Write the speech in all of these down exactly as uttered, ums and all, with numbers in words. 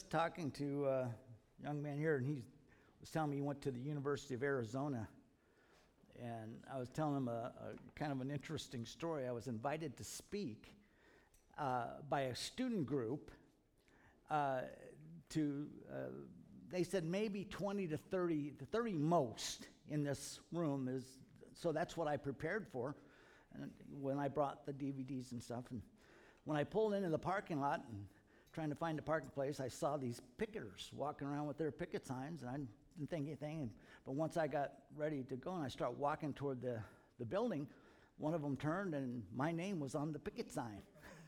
just talking to a young man here, and he was telling me he went to the University of Arizona. And I was telling him a, a kind of an interesting story. I was invited to speak uh, by a student group uh, to, uh, they said maybe twenty to thirty, the thirty most in this room is, so that's what I prepared for. And when I brought the D V Ds and stuff, and when I pulled into the parking lot and trying to find a parking place, I saw these picketers walking around with their picket signs, and I didn't think anything. And, but once I got ready to go and I started walking toward the, the building, one of them turned and my name was on the picket sign.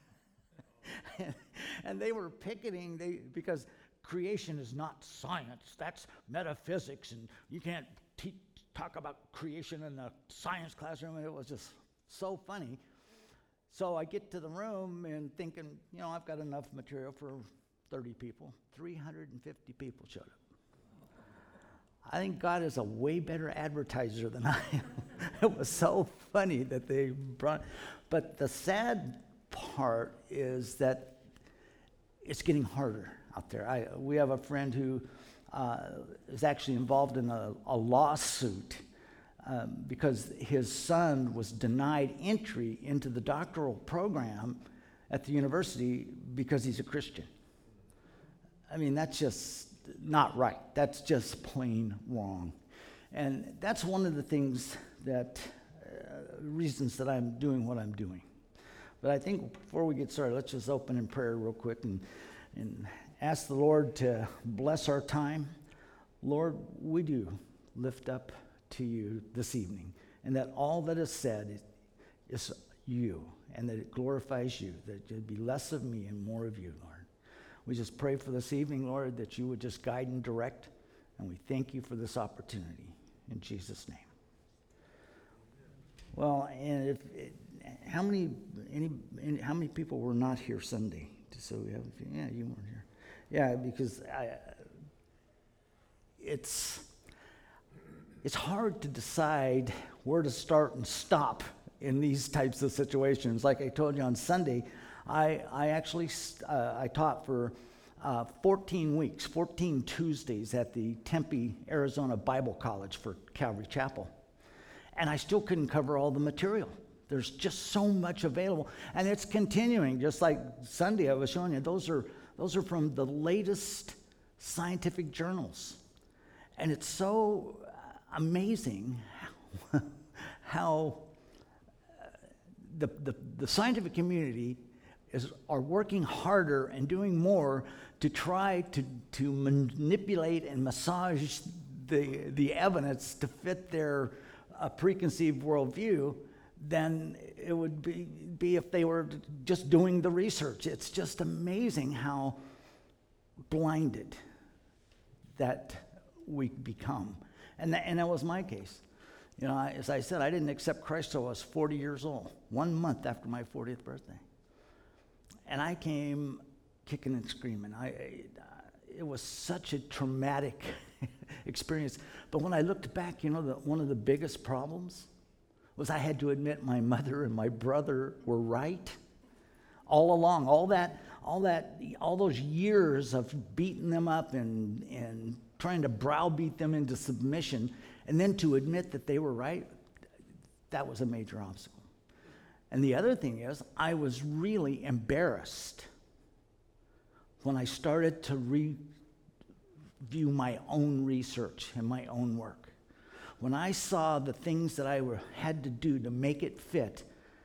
and, and they were picketing they because creation is not science, that's metaphysics, and you can't te- talk about creation in the science classroom. And it was just so funny. So I get to the room and thinking, you know, I've got enough material for thirty people. three hundred fifty people showed up. I think God is a way better advertiser than I am. It was so funny that they brought, but the sad part is that it's getting harder out there. I, we have a friend who uh, is actually involved in a, a lawsuit um, because his son was denied entry into the doctoral program at the university because he's a Christian. I mean, that's just not right. That's just plain wrong. And that's one of the things that, uh, reasons that I'm doing what I'm doing. But I think before we get started, let's just open in prayer real quick and, and ask the Lord to bless our time. Lord, we do lift up to you this evening, and that all that is said is, is you, and that it glorifies you, that it be less of me and more of you, Lord. We just pray for this evening, Lord, that you would just guide and direct, and we thank you for this opportunity. In Jesus' name. Well, and if it, how many any, any how many people were not here Sunday? So we have, yeah, you weren't here. Yeah, because I, it's it's hard to decide where to start and stop in these types of situations. Like I told you on Sunday, I I actually uh, I taught for uh, fourteen weeks, fourteen Tuesdays at the Tempe, Arizona Bible College for Calvary Chapel, and I still couldn't cover all the material. There's just so much available, and it's continuing. Just like Sunday, I was showing you, those are those are from the latest scientific journals, and it's so amazing how, how uh, the, the the scientific community is are working harder and doing more to try to to manipulate and massage the the evidence to fit their uh, preconceived worldview than it would be, be if they were just doing the research. It's just amazing how blinded that we become. And that, and that was my case. You know, I, as I said, I didn't accept Christ till I was forty years old, one month after my fortieth birthday. And I came kicking and screaming. I, I it was such a traumatic experience. But when I looked back, you know, the, one of the biggest problems was I had to admit my mother and my brother were right all along. All that, all that, all those years of beating them up and and trying to browbeat them into submission, and then to admit that they were right, that was a major obstacle. And the other thing is, I was really embarrassed when I started to review my own research and my own work. When I saw the things that I were, had to do to make it fit,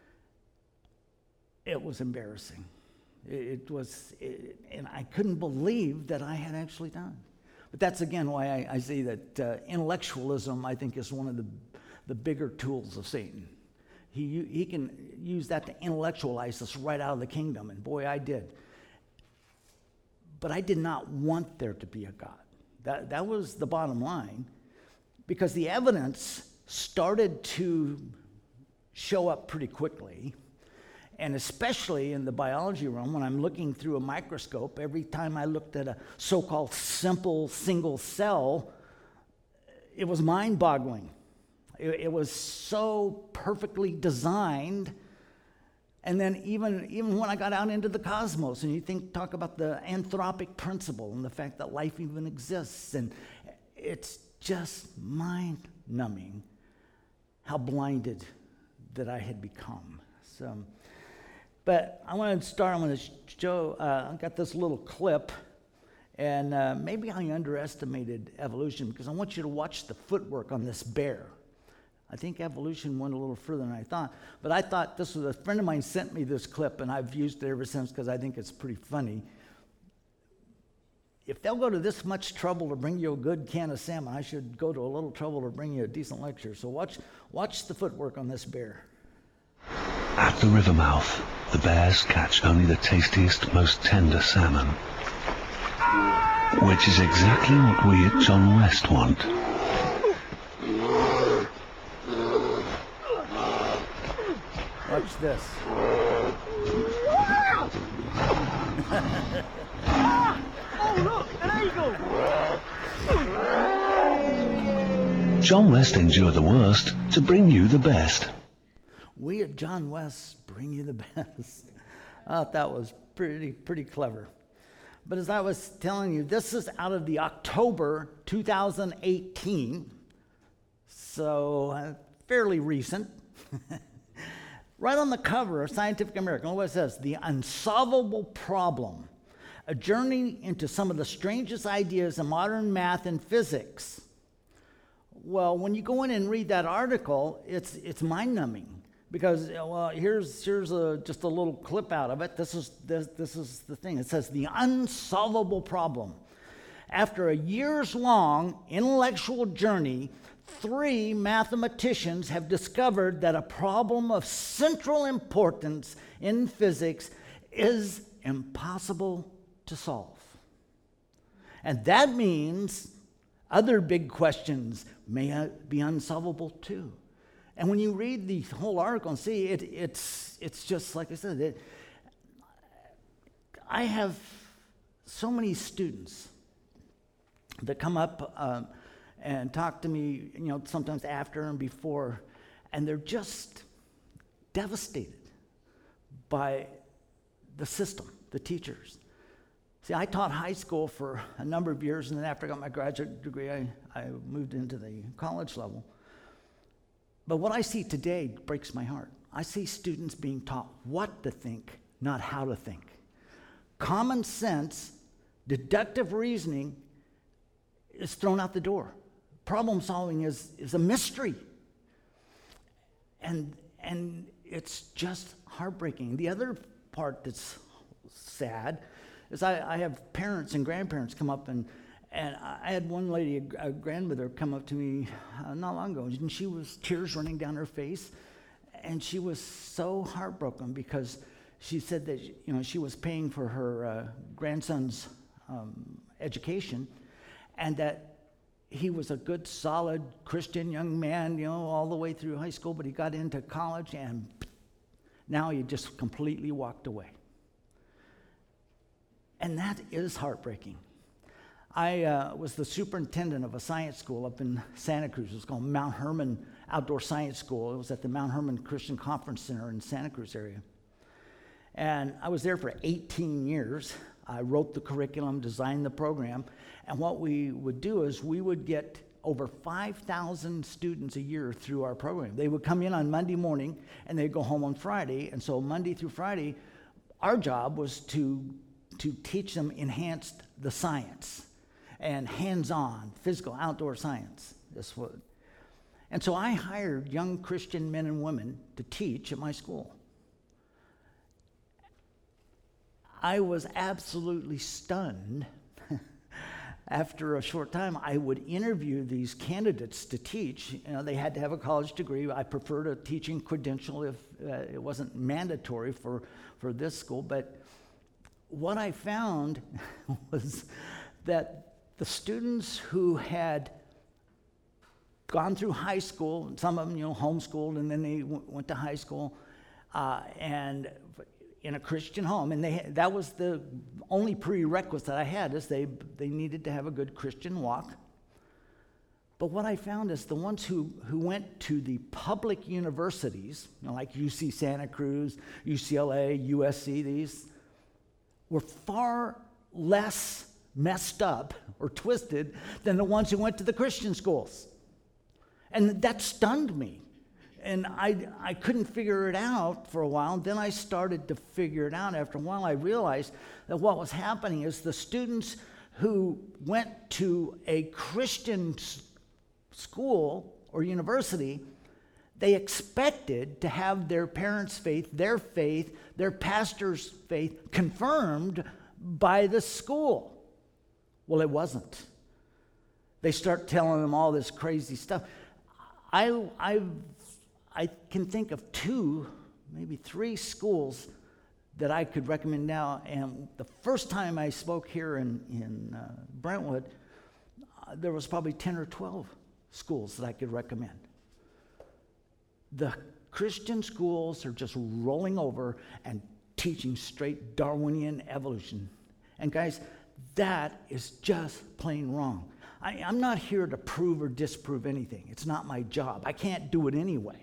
it was embarrassing. It, it was, it, and I couldn't believe that I had actually done. But that's again why I, I say that uh, intellectualism, I think, is one of the the bigger tools of Satan. He he can use that to intellectualize us right out of the kingdom, and boy, I did. But I did not want there to be a God. That that was the bottom line. Because the evidence started to show up pretty quickly, and especially in the biology realm, when I'm looking through a microscope, every time I looked at a so-called simple single cell, it was mind-boggling. It, it was so perfectly designed And then even, even when I got out into the cosmos, and you think, talk about the anthropic principle and the fact that life even exists, and it's just mind-numbing how blinded that I had become. So, but I want to start, I want to show, uh, I got this little clip, and uh, maybe I underestimated evolution because I want you to watch the footwork on this bear. I think evolution went a little further than I thought, but I thought this was, a friend of mine sent me this clip, and I've used it ever since because I think it's pretty funny. If they'll go to this much trouble to bring you a good can of salmon, I should go to a little trouble to bring you a decent lecture. So watch, watch the footwork on this bear. At the river mouth, the bears catch only the tastiest, most tender salmon, which is exactly what we at John West want. Watch this. Oh, look, an eagle! John West endured the worst to bring you the best. We at John West bring you the best. I thought that was pretty, pretty clever. But as I was telling you, this is out of the October two thousand eighteen, so uh, fairly recent. Right on the cover of Scientific American, look what it says: The Unsolvable Problem, a journey into some of the strangest ideas in modern math and physics. Well, when you go in and read that article, it's it's mind-numbing because, well, here's here's a, just a little clip out of it. This is this, this is the thing. It says the unsolvable problem. After a years-long intellectual journey, three mathematicians have discovered that a problem of central importance in physics is impossible to solve. And that means other big questions may be unsolvable too. And when you read the whole article and see it, it's it's just like I said. It, I have so many students that come up um, and talk to me, you know, sometimes after and before, and they're just devastated by the system, the teachers. See, I taught high school for a number of years, and then after I got my graduate degree, I, I moved into the college level. But what I see today breaks my heart. I see students being taught what to think, not how to think. Common sense, deductive reasoning is thrown out the door. Problem solving is, is a mystery. And, and it's just heartbreaking. The other part that's sad is I, I have parents and grandparents come up, and, and I had one lady, a, a grandmother, come up to me uh, not long ago, and she was tears running down her face, and she was so heartbroken because she said that, you know, she was paying for her uh, grandson's um, education, and that he was a good, solid Christian young man, you know, all the way through high school, but he got into college, and now he just completely walked away. And that is heartbreaking. I uh, was the superintendent of a science school up in Santa Cruz. It was called Mount Hermon Outdoor Science School. It was at the Mount Hermon Christian Conference Center in Santa Cruz area. And I was there for eighteen years. I wrote the curriculum, designed the program, and what we would do is we would get over five thousand students a year through our program. They would come in on Monday morning, and they'd go home on Friday, and so Monday through Friday, our job was to, to teach them enhanced the science and hands-on, physical, outdoor science. This would. And so I hired young Christian men and women to teach at my school. I was absolutely stunned. After a short time, I would interview these candidates to teach. You know, they had to have a college degree. I preferred a teaching credential if uh, it wasn't mandatory for, for this school. But what I found was that the students who had gone through high school, some of them, you know, homeschooled, and then they w- went to high school, uh, and in a Christian home, and they that was the only prerequisite I had, is they they needed to have a good Christian walk. But what I found is the ones who, who went to the public universities, you know, like U C Santa Cruz, U C L A, U S C, these, were far less messed up or twisted than the ones who went to the Christian schools. And that stunned me. And I, I couldn't figure it out for a while. Then I started to figure it out. After a while, I realized that what was happening is the students who went to a Christian s- school or university, they expected to have their parents' faith, their faith, their pastor's faith confirmed by the school. Well, it wasn't. They start telling them all this crazy stuff. I, I, I can think of two, maybe three schools that I could recommend now. And the first time I spoke here in, in uh, Brentwood, uh, there was probably ten or twelve schools that I could recommend. The Christian schools are just rolling over and teaching straight Darwinian evolution. And guys, that is just plain wrong. I, I'm not here to prove or disprove anything. It's not my job. I can't do it anyway.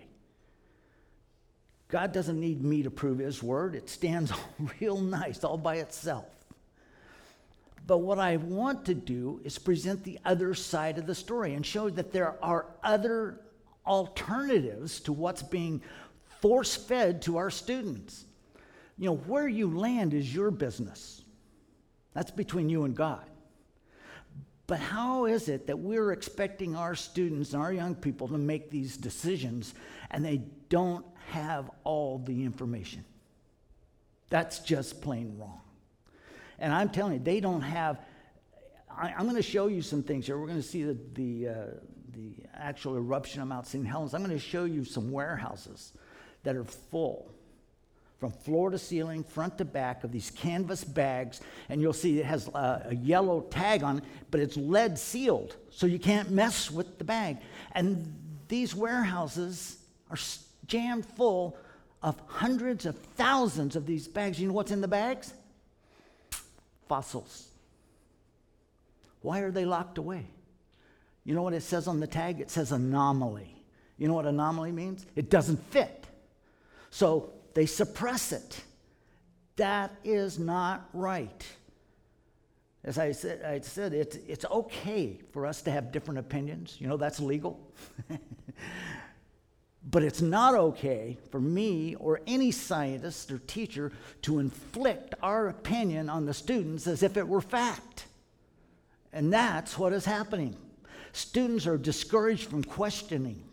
God doesn't need me to prove his word. It stands real nice all by itself. But what I want to do is present the other side of the story and show that there are other alternatives to what's being force-fed to our students. You know, where you land is your business. That's between you and God. But how is it that we're expecting our students and our young people to make these decisions and they don't have all the information? That's just plain wrong. And I'm telling you, they don't have, I, I'm going to show you some things here. We're going to see the, the, uh, the actual eruption of Mount Saint Helens. I'm going to show you some warehouses that are full from floor to ceiling, front to back, of these canvas bags, and you'll see it has a, a yellow tag on it, but it's lead sealed, so you can't mess with the bag. And these warehouses are jammed full of hundreds of thousands of these bags. You know what's in the bags? Fossils. Why are they locked away? You know what it says on the tag? It says anomaly. You know what anomaly means? It doesn't fit. So they suppress it. That is not right. As I said, I said it's, it's okay for us to have different opinions. You know, that's legal. But it's not okay for me or any scientist or teacher to inflict our opinion on the students as if it were fact. And that's what is happening. Students are discouraged from questioning.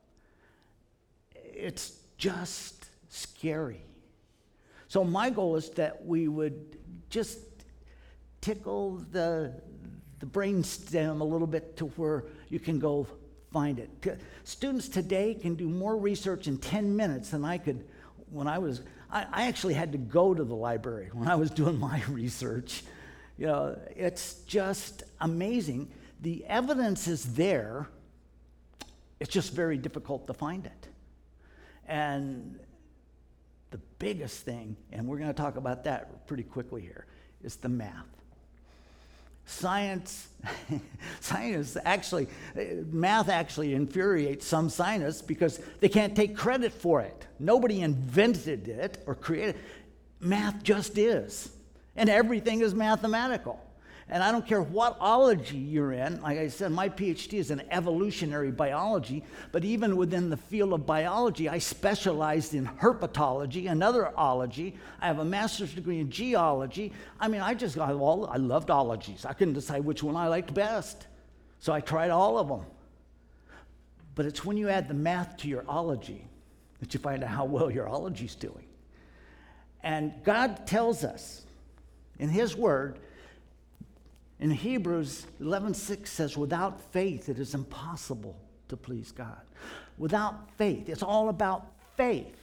It's just scary. So my goal is that we would just tickle the, the brainstem a little bit to where you can go find it. Students today can do more research in ten minutes than I could when I was, I, I actually had to go to the library when I was doing my research. You know, it's just amazing. The evidence is there. It's just very difficult to find it. And the biggest thing, and we're going to talk about that pretty quickly here, is the math. Science, science actually, math actually infuriates some scientists because they can't take credit for it. Nobody invented it or created it. Math just is. And everything is mathematical. And I don't care what ology you're in. Like I said, my PhD is in evolutionary biology, but even within the field of biology, I specialized in herpetology, another ology. I have a master's degree in geology. I mean, I just, I, all, I loved ologies. I couldn't decide which one I liked best. So I tried all of them. But it's when you add the math to your ology that you find out how well your ology's doing. And God tells us in his word, in Hebrews eleven six says, without faith, it is impossible to please God. Without faith, it's all about faith.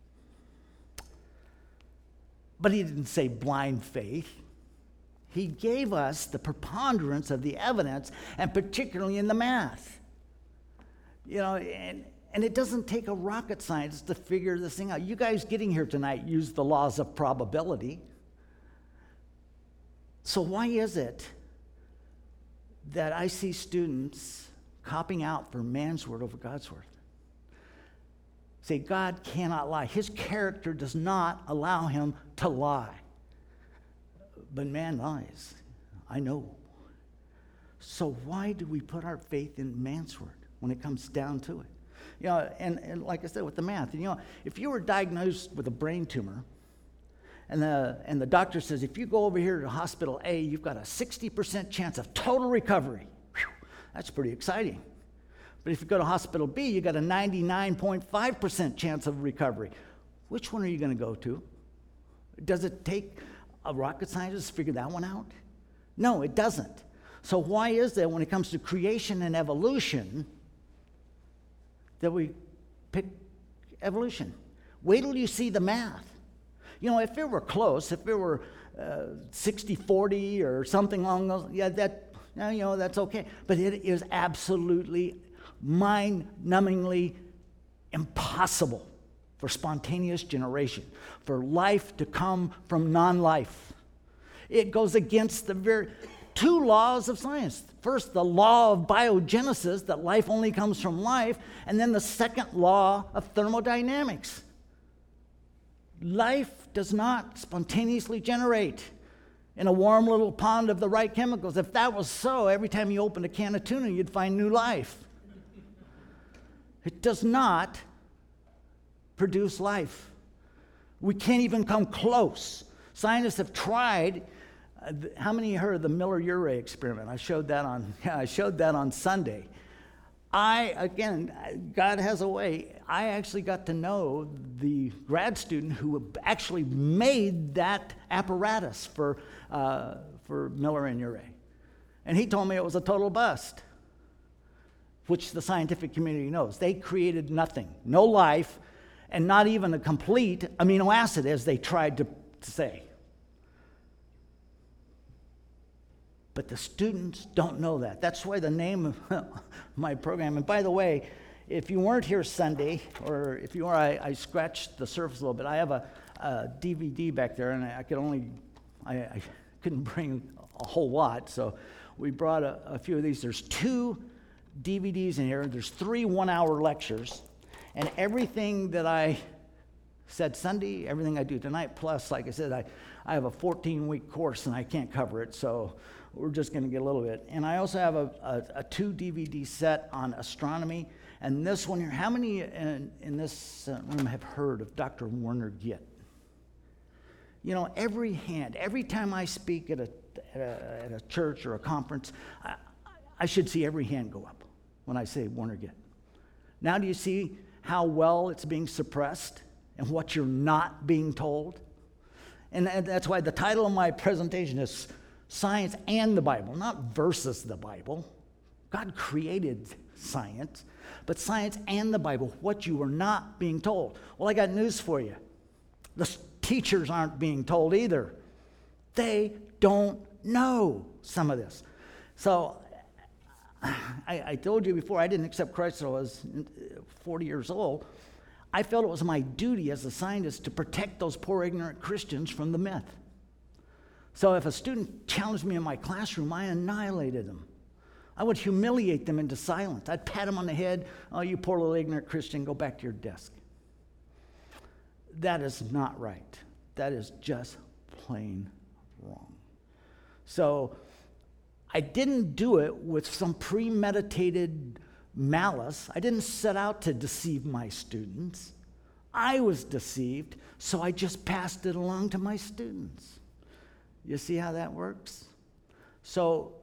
But he didn't say blind faith. He gave us the preponderance of the evidence, and particularly in the math. You know, and, and it doesn't take a rocket scientist to figure this thing out. You guys getting here tonight use the laws of probability. So why is it that I see students copping out for man's word over God's word. See, God cannot lie. His character does not allow him to lie. But man lies. I know. So why do we put our faith in man's word when it comes down to it? You know, and, and like I said with the math, you know, if you were diagnosed with a brain tumor, and the and the doctor says, if you go over here to hospital A, you've got a sixty percent chance of total recovery. Whew, that's pretty exciting. But if you go to hospital B, you got a ninety-nine point five percent chance of recovery. Which one are you going to go to? Does it take a rocket scientist to figure that one out? No, it doesn't. So why is that when it comes to creation and evolution that we pick evolution? Wait till you see the math. You know, if it were close, if it were uh, sixty forty or something along those, yeah, that, you know, that's okay. But it is absolutely mind-numbingly impossible for spontaneous generation, for life to come from non-life. It goes against the very two laws of science. First, the law of biogenesis, that life only comes from life, and then the second law of thermodynamics. Life does not spontaneously generate in a warm little pond of the right chemicals. If that was so, every time you opened a can of tuna, you'd find new life. It does not produce life. We can't even come close. Scientists have tried. Uh, th- how many heard of the Miller-Urey experiment? I showed that on. Yeah, I showed that on Sunday. I again, God has a way. I actually got to know the grad student who actually made that apparatus for uh, for Miller and Urey, and he told me it was a total bust, which the scientific community knows. They created nothing, no life, and not even a complete amino acid, as they tried to, to say. But the students don't know that. That's why the name of my program, and by the way, if you weren't here Sunday, or if you are, I, I scratched the surface a little bit. I have a, a D V D back there, and I, I could only, I, I couldn't bring a whole lot, so we brought a, a few of these. There's two D V Ds in here. There's three one-hour lectures, and everything that I said Sunday, everything I do tonight, plus, like I said, I, I have a fourteen-week course, and I can't cover it, so we're just going to get a little bit. And I also have a, a, a two D V D set on astronomy. And this one here, how many in, in this room have heard of Doctor Werner Gitt? You know, every hand, every time I speak at a, at a, at a church or a conference, I, I should see every hand go up when I say Werner Gitt. Now do you see how well it's being suppressed and what you're not being told? And that's why the title of my presentation is Science and the Bible, not versus the Bible. God created science, but science and the Bible, what you are not being told. Well, I got news for you. The teachers aren't being told either. They don't know some of this. So I, I told you before, I didn't accept Christ until I was forty years old. I felt it was my duty as a scientist to protect those poor ignorant Christians from the myth. So if a student challenged me in my classroom, I annihilated them. I would humiliate them into silence. I'd pat them on the head. Oh, you poor little ignorant Christian, go back to your desk. That is not right. That is just plain wrong. So I didn't do it with some premeditated malice. I didn't set out to deceive my students. I was deceived, so I just passed it along to my students. You see how that works? So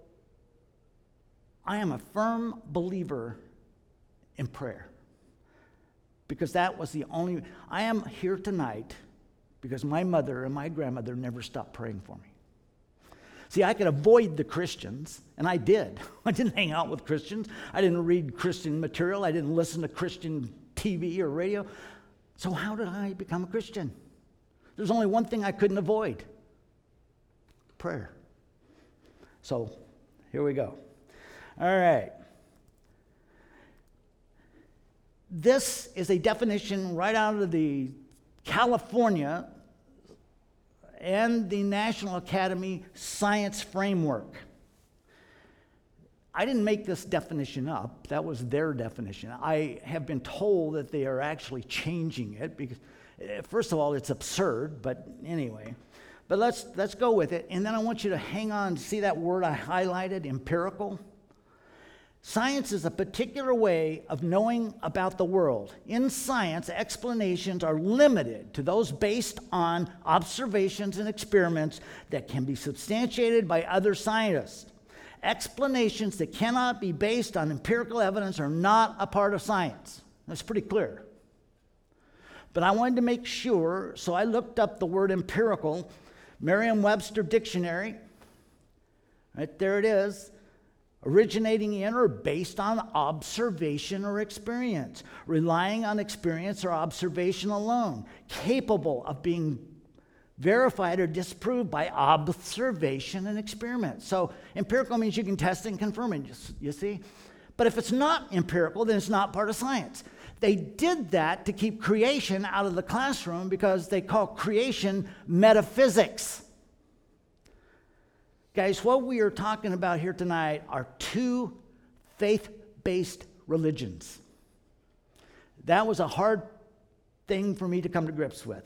I am a firm believer in prayer, because that was the only, I am here tonight because my mother and my grandmother never stopped praying for me. See, I could avoid the Christians, and I did. I didn't hang out with Christians. I didn't read Christian material. I didn't listen to Christian T V or radio. So how did I become a Christian? There's only one thing I couldn't avoid: prayer. So here we go. All right. This is a definition right out of the California and the National Academy Science Framework. I didn't make this definition up. That was their definition. I have been told that they are actually changing it because, uh, first of all, it's absurd, but anyway. But let's, let's go with it. And then I want you to hang on. See that word I highlighted, empirical? Science is a particular way of knowing about the world. In science, explanations are limited to those based on observations and experiments that can be substantiated by other scientists. Explanations that cannot be based on empirical evidence are not a part of science. That's pretty clear. But I wanted to make sure, so I looked up the word empirical, Merriam-Webster Dictionary. Right there it is. Originating in or based on observation or experience. Relying on experience or observation alone. Capable of being verified or disproved by observation and experiment. So empirical means you can test and confirm it, you see? But if it's not empirical, then it's not part of science. They did that to keep creation out of the classroom because they call creation metaphysics. Guys, what we are talking about here tonight are two faith-based religions. That was a hard thing for me to come to grips with.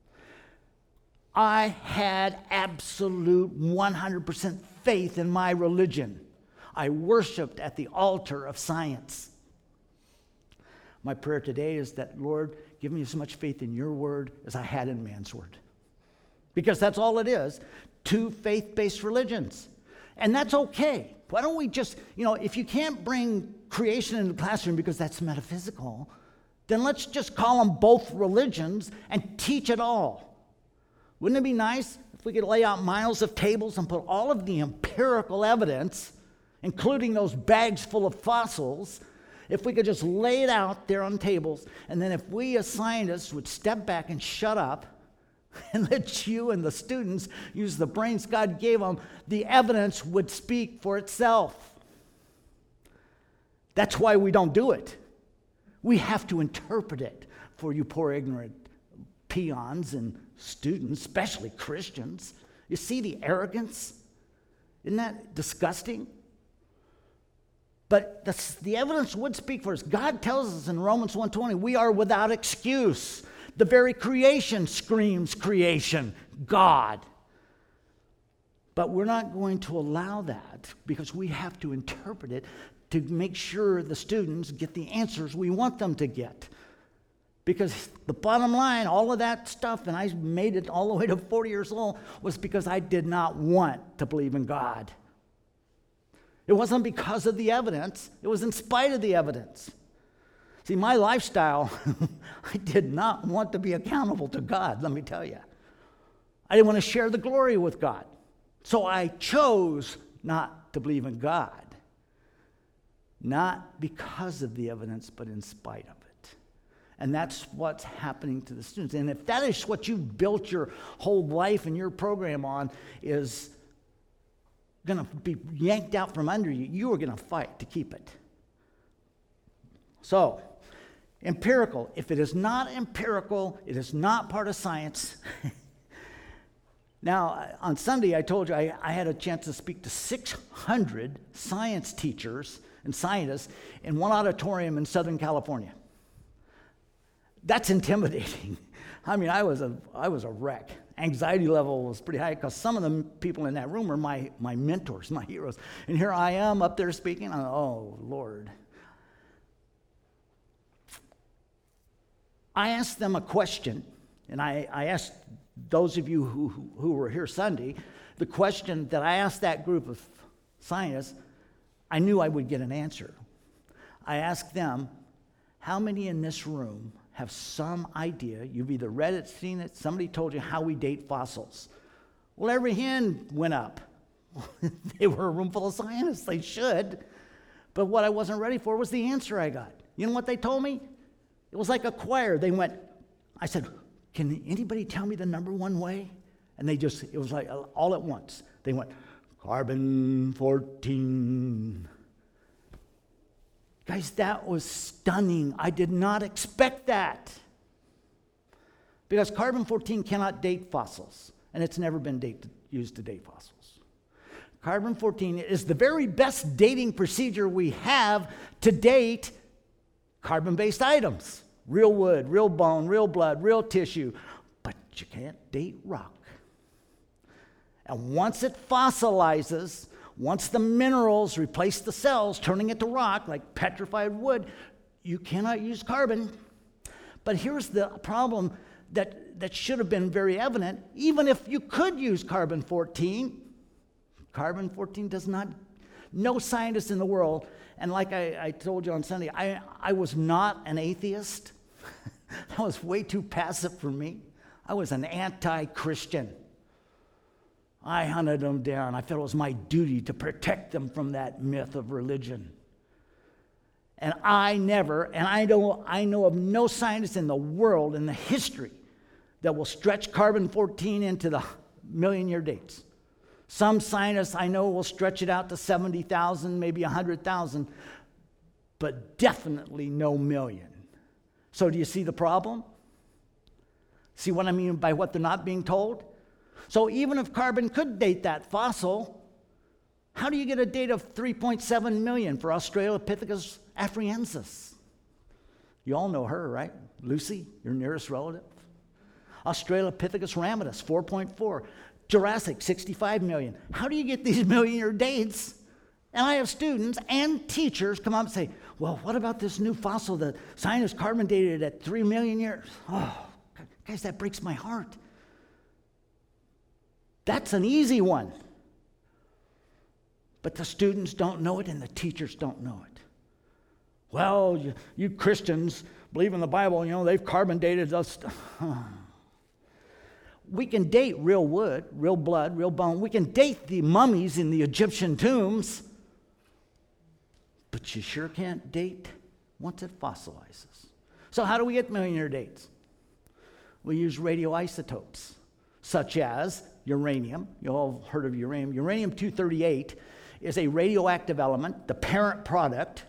I had absolute one hundred percent faith in my religion. I worshiped at the altar of science. My prayer today is that, Lord, give me as much faith in your word as I had in man's word. Because that's all it is, two faith-based religions. And that's okay. Why don't we just, you know, if you can't bring creation into the classroom because that's metaphysical, then let's just call them both religions and teach it all. Wouldn't it be nice if we could lay out miles of tables and put all of the empirical evidence, including those bags full of fossils, if we could just lay it out there on tables, and then if we as scientists would step back and shut up and let you and the students use the brains God gave them, the evidence would speak for itself. That's why we don't do it. We have to interpret it for you poor ignorant peons and students, especially Christians. You see the arrogance? Isn't that disgusting? But the, the evidence would speak for us. God tells us in Romans one twenty, we are without excuse. The very creation screams creation, God. But we're not going to allow that because we have to interpret it to make sure the students get the answers we want them to get. Because the bottom line, all of that stuff, and I made it all the way to forty years old, was because I did not want to believe in God. It wasn't because of the evidence. It was in spite of the evidence. See, my lifestyle, I did not want to be accountable to God, let me tell you. I didn't want to share the glory with God. So I chose not to believe in God. Not because of the evidence, but in spite of it. And that's what's happening to the students. And if that is what you've built your whole life and your program on, is going to be yanked out from under you, you are going to fight to keep it. So, empirical. If it is not empirical, it is not part of science. Now, on Sunday, I told you I, I had a chance to speak to six hundred science teachers and scientists in one auditorium in Southern California. That's intimidating. I mean, I was a I was a wreck. Anxiety level was pretty high because some of the people in that room are my, my mentors, my heroes. And here I am up there speaking. I'm, oh, Lord. I asked them a question, and I, I asked those of you who, who, who were here Sunday, the question that I asked that group of scientists, I knew I would get an answer. I asked them, how many in this room have some idea, you've either read it, seen it, somebody told you how we date fossils? Well, every hand went up. They were a room full of scientists, they should. But what I wasn't ready for was the answer I got. You know what they told me? It was like a choir. They went, I said, can anybody tell me the number one way? And they just, it was like all at once. They went, carbon fourteen. Guys, that was stunning. I did not expect that. Because carbon fourteen cannot date fossils, and it's never been date, used to date fossils. Carbon fourteen is the very best dating procedure we have to date carbon-based items. Real wood, real bone, real blood, real tissue. But you can't date rock. And once it fossilizes, once the minerals replace the cells, turning it to rock, like petrified wood, you cannot use carbon. But here's the problem that, that should have been very evident. Even if you could use carbon fourteen, carbon fourteen does not, no scientist in the world, and like I, I told you on Sunday, I, I was not an atheist. That was way too passive for me. I was an anti-Christian. I hunted them down. I felt it was my duty to protect them from that myth of religion. And I never, and I know, I know of no scientist in the world, in the history, that will stretch carbon fourteen into the million-year dates. Some scientists I know will stretch it out to seventy thousand, maybe one hundred thousand, but definitely no million. So do you see the problem? See what I mean by what they're not being told? So even if carbon could date that fossil, how do you get a date of three point seven million for Australopithecus afarensis? You all know her, right? Lucy, your nearest relative. Australopithecus ramidus, four point four. Jurassic, sixty-five million. How do you get these million-year dates? And I have students and teachers come up and say, well, what about this new fossil that scientists carbon dated at three million years? Oh, guys, that breaks my heart. That's an easy one. But the students don't know it and the teachers don't know it. Well, you, you Christians believe in the Bible, you know, they've carbon dated us. We can date real wood, real blood, real bone. We can date the mummies in the Egyptian tombs. But you sure can't date once it fossilizes. So how do we get million-year dates? We use radioisotopes, such as uranium. You all have heard of uranium. Uranium two thirty-eight is a radioactive element, the parent product,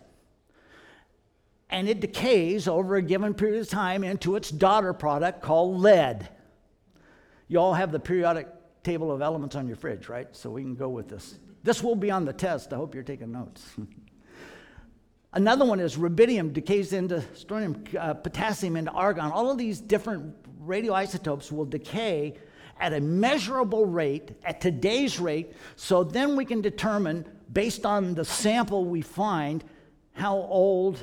and it decays over a given period of time into its daughter product called lead. You all have the periodic table of elements on your fridge, right? So we can go with this. This will be on the test. I hope you're taking notes. Another one is rubidium decays into strontium, uh, potassium into argon. All of these different radioisotopes will decay at a measurable rate, at today's rate, so then we can determine, based on the sample we find, how old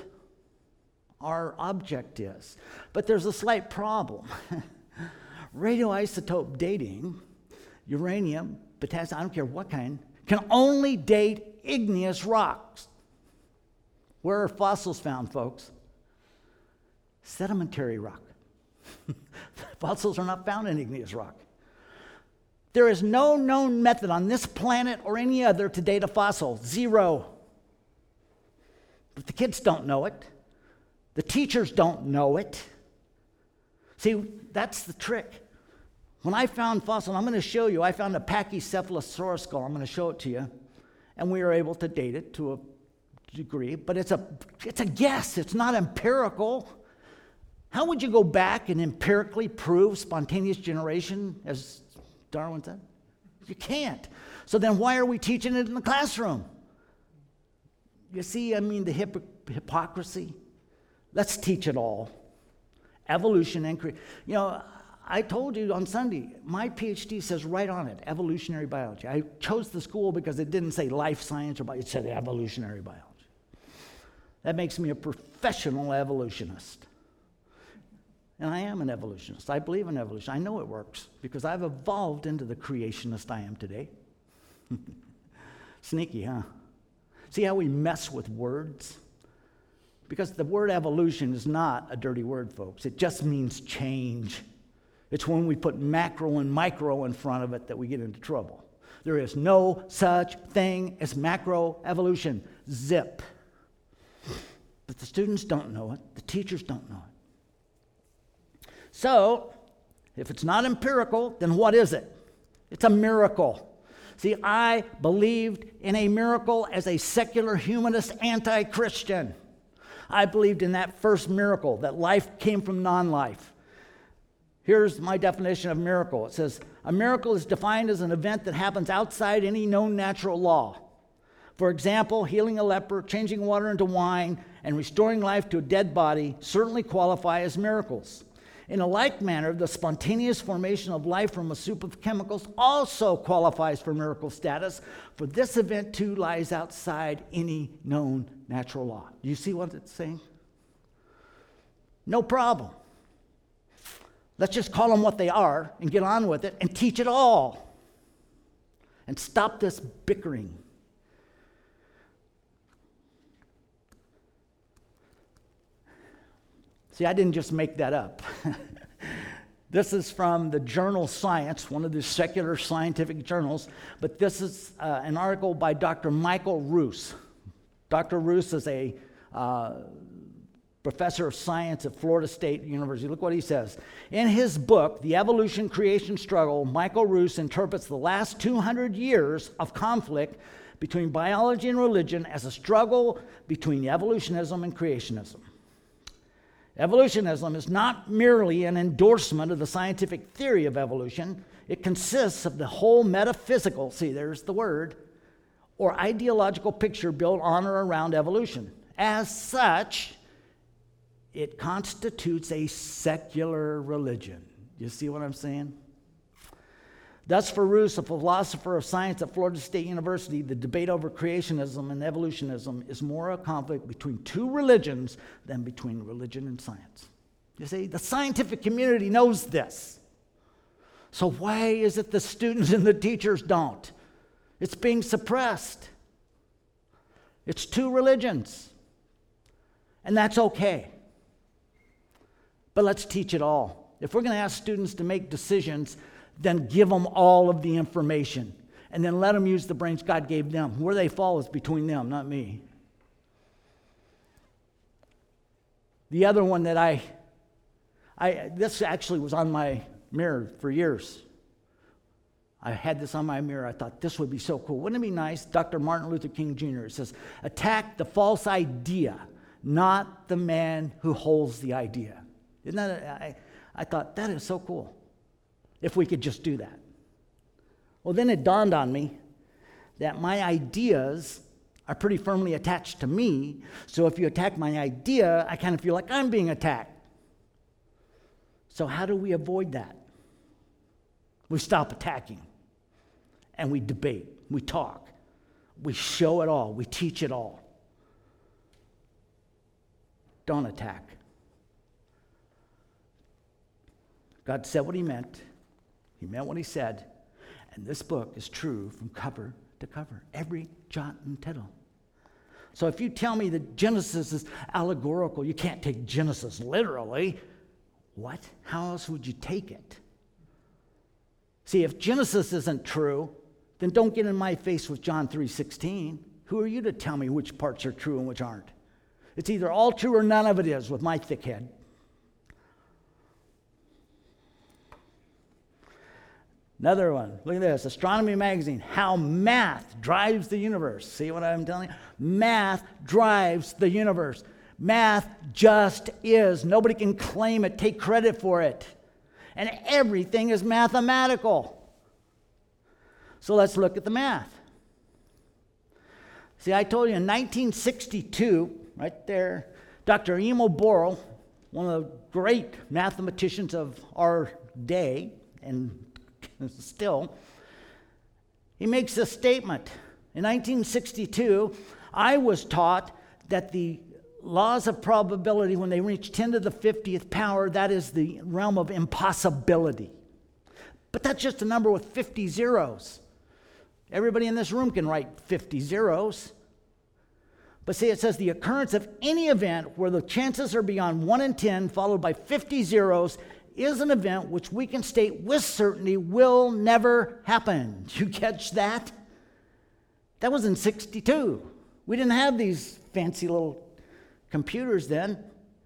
our object is. But there's a slight problem. Radioisotope dating, uranium, potassium, I don't care what kind, can only date igneous rocks. Where are fossils found, folks? Sedimentary rock. Fossils are not found in igneous rock. There is no known method on this planet or any other to date a fossil. Zero. But the kids don't know it. The teachers don't know it. See, that's the trick. When I found fossil, I'm going to show you, I found a Pachycephalosaurus skull. I'm going to show it to you. And we were able to date it to a degree, but it's a, it's a guess. It's not empirical. How would you go back and empirically prove spontaneous generation, as Darwin said? You can't. So then why are we teaching it in the classroom? You see, I mean, the hip- hypocrisy. Let's teach it all. Evolution and cre- you know, I told you on Sunday, my PhD says right on it, evolutionary biology. I chose the school because it didn't say life science or biology, it said evolutionary biology. That makes me a professional evolutionist. And I am an evolutionist. I believe in evolution. I know it works because I've evolved into the creationist I am today. Sneaky, huh? See how we mess with words? Because the word evolution is not a dirty word, folks. It just means change. It's when we put macro and micro in front of it that we get into trouble. There is no such thing as macroevolution. Zip. But the students don't know it. The teachers don't know it. So, if it's not empirical, then what is it? It's a miracle. See, I believed in a miracle as a secular humanist anti-Christian. I believed in that first miracle, that life came from non-life. Here's my definition of miracle. It says, a miracle is defined as an event that happens outside any known natural law. For example, healing a leper, changing water into wine, and restoring life to a dead body certainly qualify as miracles. In a like manner, the spontaneous formation of life from a soup of chemicals also qualifies for miracle status, for this event too lies outside any known natural law. Do you see what it's saying? No problem. Let's just call them what they are and get on with it and teach it all. And stop this bickering. See, I didn't just make that up. This is from the journal Science, one of the secular scientific journals, but this is uh, an article by Doctor Michael Roos. Doctor Roos is a uh, professor of science at Florida State University. Look what he says. In his book, The Evolution-Creation Struggle, Michael Roos interprets the last two hundred years of conflict between biology and religion as a struggle between evolutionism and creationism. Evolutionism is not merely an endorsement of the scientific theory of evolution. It consists of the whole metaphysical, see, there's the word, or ideological picture built on or around evolution. As such, it constitutes a secular religion. You see what I'm saying? Thus, for Roos, a philosopher of science at Florida State University, the debate over creationism and evolutionism is more a conflict between two religions than between religion and science. You see, the scientific community knows this. So why is it the students and the teachers don't? It's being suppressed. It's two religions. And that's okay. But let's teach it all. If we're going to ask students to make decisions, then give them all of the information. And then let them use the brains God gave them. Where they fall is between them, not me. The other one that I, I this actually was on my mirror for years. I had this on my mirror. I thought this would be so cool. Wouldn't it be nice? Doctor Martin Luther King Junior It says, attack the false idea, not the man who holds the idea. Isn't that, a, I, I thought, that is so cool. If we could just do that. Well, then it dawned on me that my ideas are pretty firmly attached to me. So if you attack my idea, I kind of feel like I'm being attacked. So how do we avoid that? We stop attacking. And we debate. We talk. We show it all. We teach it all. Don't attack. God said what he meant. He meant what he said. And this book is true from cover to cover. Every jot and tittle. So if you tell me that Genesis is allegorical, you can't take Genesis literally. What? How else would you take it? See, if Genesis isn't true, then don't get in my face with John three sixteen. Who are you to tell me which parts are true and which aren't? It's either all true or none of it is with my thick head. Another one, look at this, Astronomy Magazine, how math drives the universe. See what I'm telling you? Math drives the universe. Math just is. Nobody can claim it, take credit for it. And everything is mathematical. So let's look at the math. See, I told you in nineteen sixty-two, right there, Doctor Emil Borel, one of the great mathematicians of our day, and still, he makes this statement. In nineteen sixty-two, I was taught that the laws of probability, when they reach ten to the fiftieth power, that is the realm of impossibility. But that's just a number with fifty zeros. Everybody in this room can write fifty zeros. But see, it says the occurrence of any event where the chances are beyond one in ten, followed by fifty zeros, is an event which we can state with certainty will never happen. Did you catch that? That was in sixty-two. We didn't have these fancy little computers then.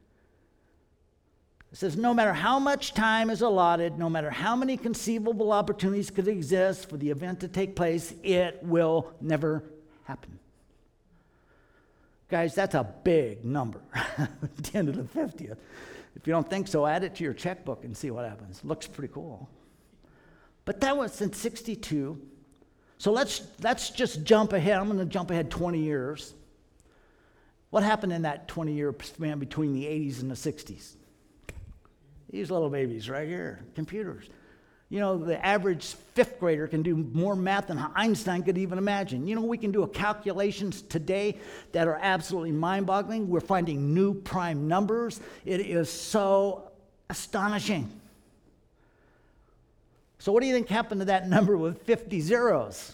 It says no matter how much time is allotted, no matter how many conceivable opportunities could exist for the event to take place, it will never happen. Guys, that's a big number, ten to the fiftieth. If you don't think so, add it to your checkbook and see what happens. Looks pretty cool. But that was in sixty-two. So let's, let's just jump ahead. I'm going to jump ahead twenty years. What happened in that twenty-year span between the eighties and the sixties? These little babies right here, computers. You know, the average fifth grader can do more math than Einstein could even imagine. You know, we can do calculations today that are absolutely mind-boggling. We're finding new prime numbers. It is so astonishing. So what do you think happened to that number with fifty zeros?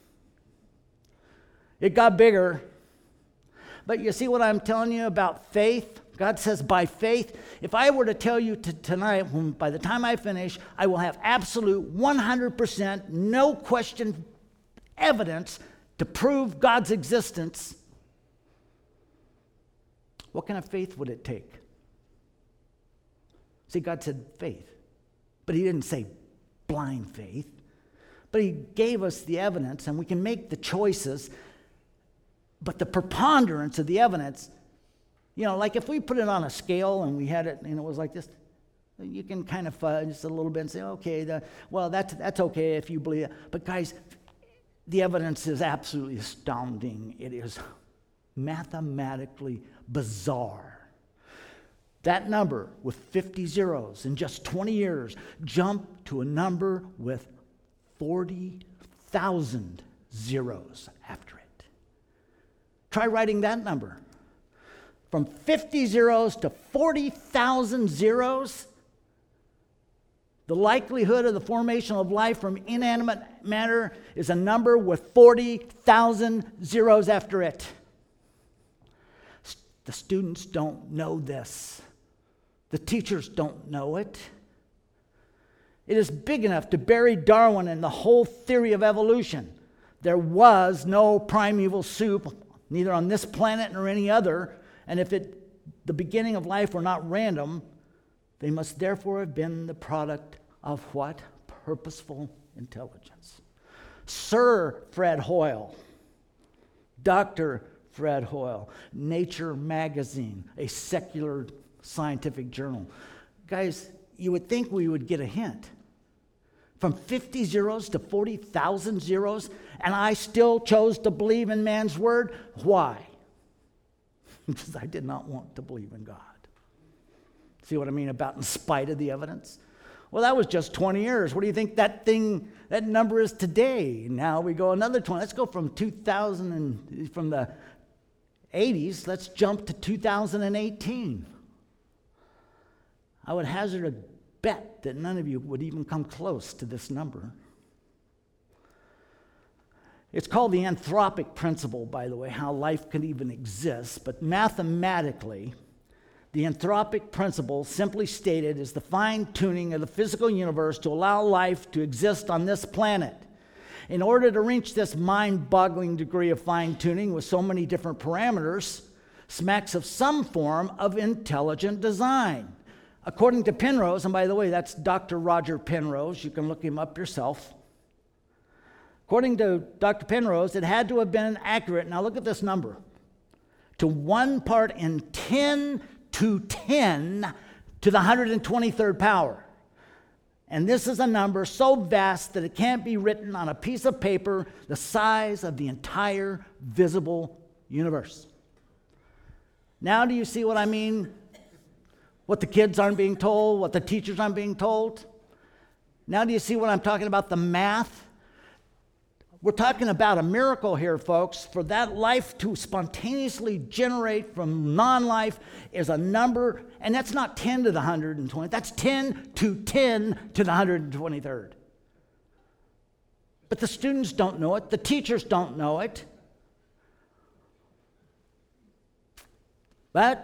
It got bigger. But you see what I'm telling you about faith? God says by faith. If I were to tell you to tonight, when, by the time I finish, I will have absolute one hundred percent, no question evidence to prove God's existence, what kind of faith would it take? See, God said faith, but he didn't say blind faith. But he gave us the evidence, and we can make the choices. But the preponderance of the evidence, you know, like if we put it on a scale and we had it and it was like this, you can kind of fudge just a little bit and say, okay, the, well, that's, that's okay if you believe it. But guys, the evidence is absolutely astounding. It is mathematically bizarre. That number with fifty zeros in just twenty years jumped to a number with forty thousand zeros after it. Try writing that number. From fifty zeros to forty thousand zeros, the likelihood of the formation of life from inanimate matter is a number with forty thousand zeros after it. The students don't know this. The teachers don't know it. It is big enough to bury Darwin and the whole theory of evolution. There was no primeval soup, neither on this planet nor any other. And if it, the beginning of life were not random, they must therefore have been the product of what? Purposeful intelligence. Sir Fred Hoyle, Doctor Fred Hoyle, Nature magazine, a secular scientific journal. Guys, you would think we would get a hint. From fifty zeros to forty thousand zeros, and I still chose to believe in man's word. Why? Because I did not want to believe in God. See what I mean about in spite of the evidence? Well, that was just twenty years. What do you think that thing, that number is today? Now we go another twenty. Let's go from two thousand and from the eighties, let's jump to two thousand eighteen. I would hazard a bet that none of you would even come close to this number. It's called the anthropic principle, by the way, how life could even exist. But mathematically, the anthropic principle, simply stated, is the fine-tuning of the physical universe to allow life to exist on this planet. In order to reach this mind-boggling degree of fine-tuning with so many different parameters, smacks of some form of intelligent design. According to Penrose, and by the way, that's Doctor Roger Penrose, you can look him up yourself. According to Doctor Penrose, it had to have been accurate, now look at this number, to one part in ten to ten to the one hundred twenty-third power. And this is a number so vast that it can't be written on a piece of paper the size of the entire visible universe. Now do you see what I mean? What the kids aren't being told, what the teachers aren't being told? Now do you see what I'm talking about, the math? We're talking about a miracle here, folks. For that life to spontaneously generate from non-life is a number, and that's not ten to the one hundred twentieth, that's ten to ten to the one hundred twenty-third. But the students don't know it, the teachers don't know it. But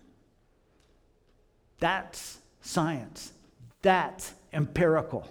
that's science. That's empirical.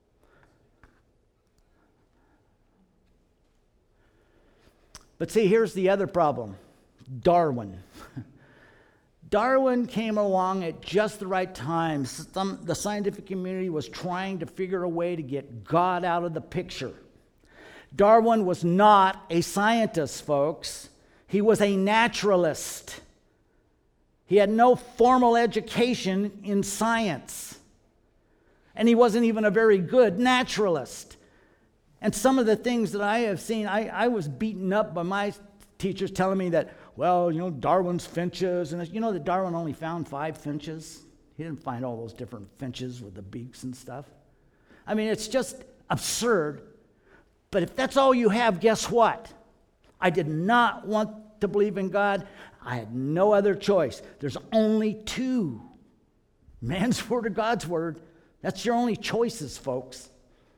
But see, here's the other problem. Darwin. Darwin came along at just the right time. Some, the scientific community was trying to figure a way to get God out of the picture. Darwin was not a scientist, folks. He was a naturalist. He had no formal education in science. And he wasn't even a very good naturalist. And some of the things that I have seen, I, I was beaten up by my teachers telling me that, well, you know, Darwin's finches, and you know that Darwin only found five finches? He didn't find all those different finches with the beaks and stuff. I mean, it's just absurd. But if that's all you have, guess what? I did not want to believe in God. I had no other choice. There's only two. Man's word or God's word. That's your only choices, folks.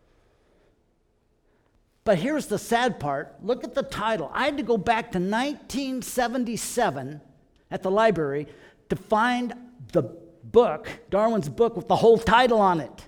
But here's the sad part. Look at the title. I had to go back to nineteen seventy-seven at the library to find the book, Darwin's book, with the whole title on it.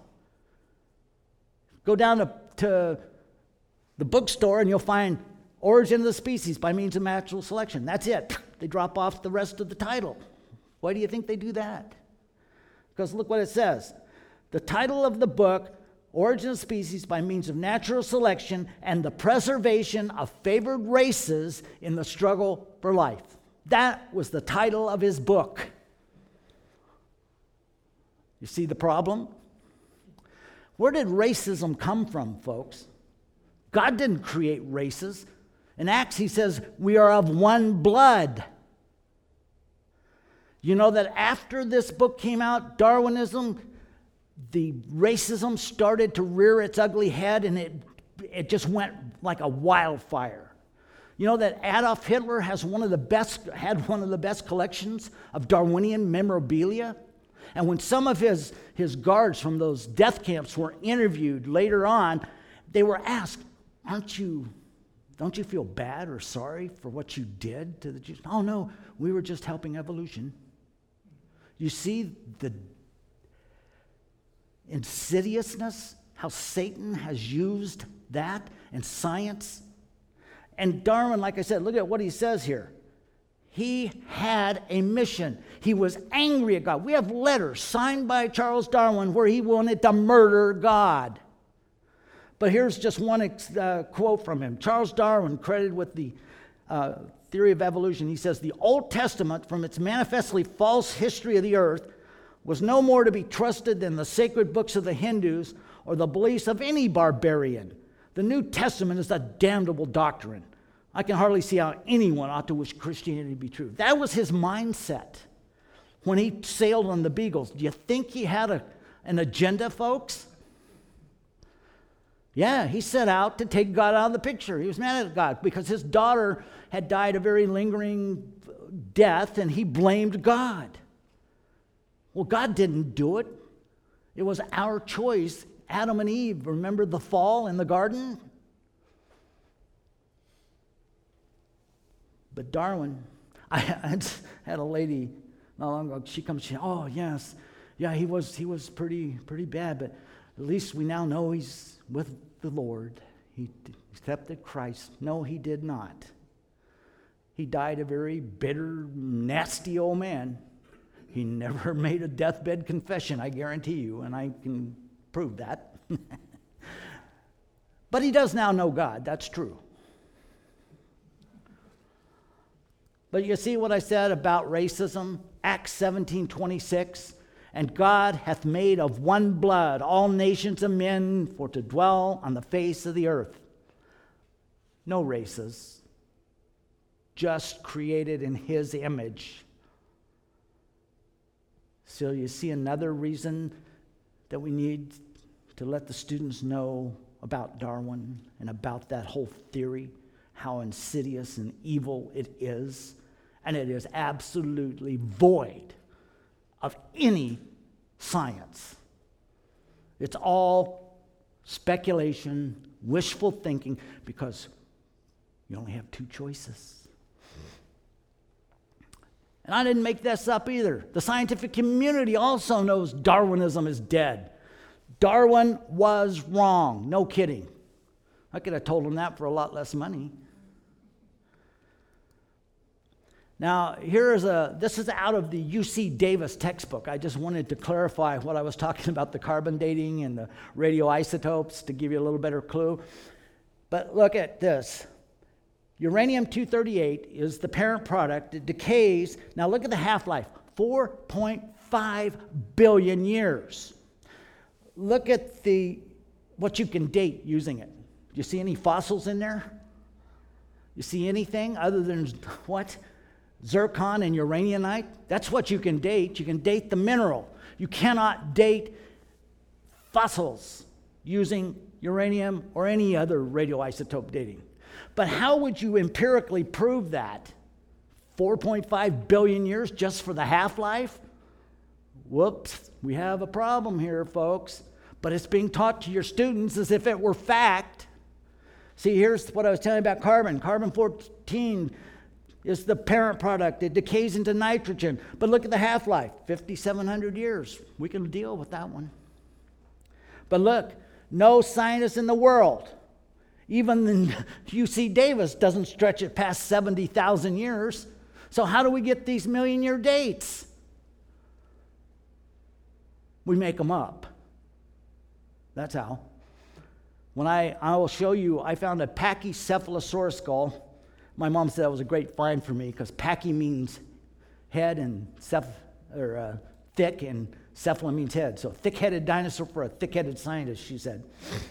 Go down to, to the bookstore and you'll find Origin of the Species by Means of Natural Selection. That's it. They drop off the rest of the title. Why do you think they do that? Because look what it says. The title of the book, Origin of Species by Means of Natural Selection and the Preservation of Favored Races in the Struggle for Life. That was the title of his book. You see the problem? Where did racism come from, folks? God didn't create races. In Acts, he says, we are of one blood. You know that after this book came out, Darwinism, the racism started to rear its ugly head, and it, it just went like a wildfire. You know that Adolf Hitler has one of the best, had one of the best collections of Darwinian memorabilia? And when some of his, his guards from those death camps were interviewed later on, they were asked, aren't you, don't you feel bad or sorry for what you did to the Jews? Oh, no, we were just helping evolution. You see the insidiousness, how Satan has used that in science. And Darwin, like I said, look at what he says here. He had a mission. He was angry at God. We have letters signed by Charles Darwin where he wanted to murder God. But here's just one uh, quote from him. Charles Darwin, credited with the uh, theory of evolution, he says, the Old Testament, from its manifestly false history of the earth, was no more to be trusted than the sacred books of the Hindus or the beliefs of any barbarian. The New Testament is a damnable doctrine. I can hardly see how anyone ought to wish Christianity to be true. That was his mindset when he sailed on the Beagles. Do you think he had a, an agenda, folks? Yeah, he set out to take God out of the picture. He was mad at God because his daughter had died a very lingering death, and he blamed God. Well, God didn't do it. It was our choice. Adam and Eve, remember the fall in the garden? But Darwin, I had a lady not long ago, she comes, she, oh yes, yeah, he was he was pretty pretty bad, but at least we now know he's with the Lord. He accepted Christ. No, he did not. He died a very bitter, nasty old man. He never made a deathbed confession, I guarantee you, and I can prove that. But he does now know God, that's true. But you see what I said about racism? Acts seventeen twenty-six. And God hath made of one blood all nations of men for to dwell on the face of the earth. No races, just created in his image. So you see another reason that we need to let the students know about Darwin and about that whole theory, how insidious and evil it is. And it is absolutely void of any science. It's all speculation, wishful thinking, because you only have two choices. And I didn't make this up either. The scientific community also knows Darwinism is dead. Darwin was wrong. No kidding. I could have told him that for a lot less money. Now, here is a, this is out of the U C Davis textbook. I just wanted to clarify what I was talking about, the carbon dating and the radioisotopes, to give you a little better clue. But look at this. Uranium two thirty-eight is the parent product. It decays. Now look at the half-life, four point five billion years. Look at the what you can date using it. Do you see any fossils in there? You see anything other than what? Zircon and uraninite? That's what you can date. You can date the mineral. You cannot date fossils using uranium or any other radioisotope dating. But how would you empirically prove that? four point five billion years just for the half-life? Whoops, we have a problem here, folks. But it's being taught to your students as if it were fact. See, here's what I was telling you about carbon. Carbon fourteen is the parent product. It decays into nitrogen. But look at the half-life, fifty-seven hundred years. We can deal with that one. But look, no scientist in the world, even U C Davis, doesn't stretch it past seventy thousand years. So how do we get these million-year dates? We make them up. That's how. When I, I will show you, I found a Pachycephalosaurus skull. My mom said that was a great find for me because Pachy means head and ceph, or uh, thick, and cephala means head. So thick-headed dinosaur for a thick-headed scientist, she said.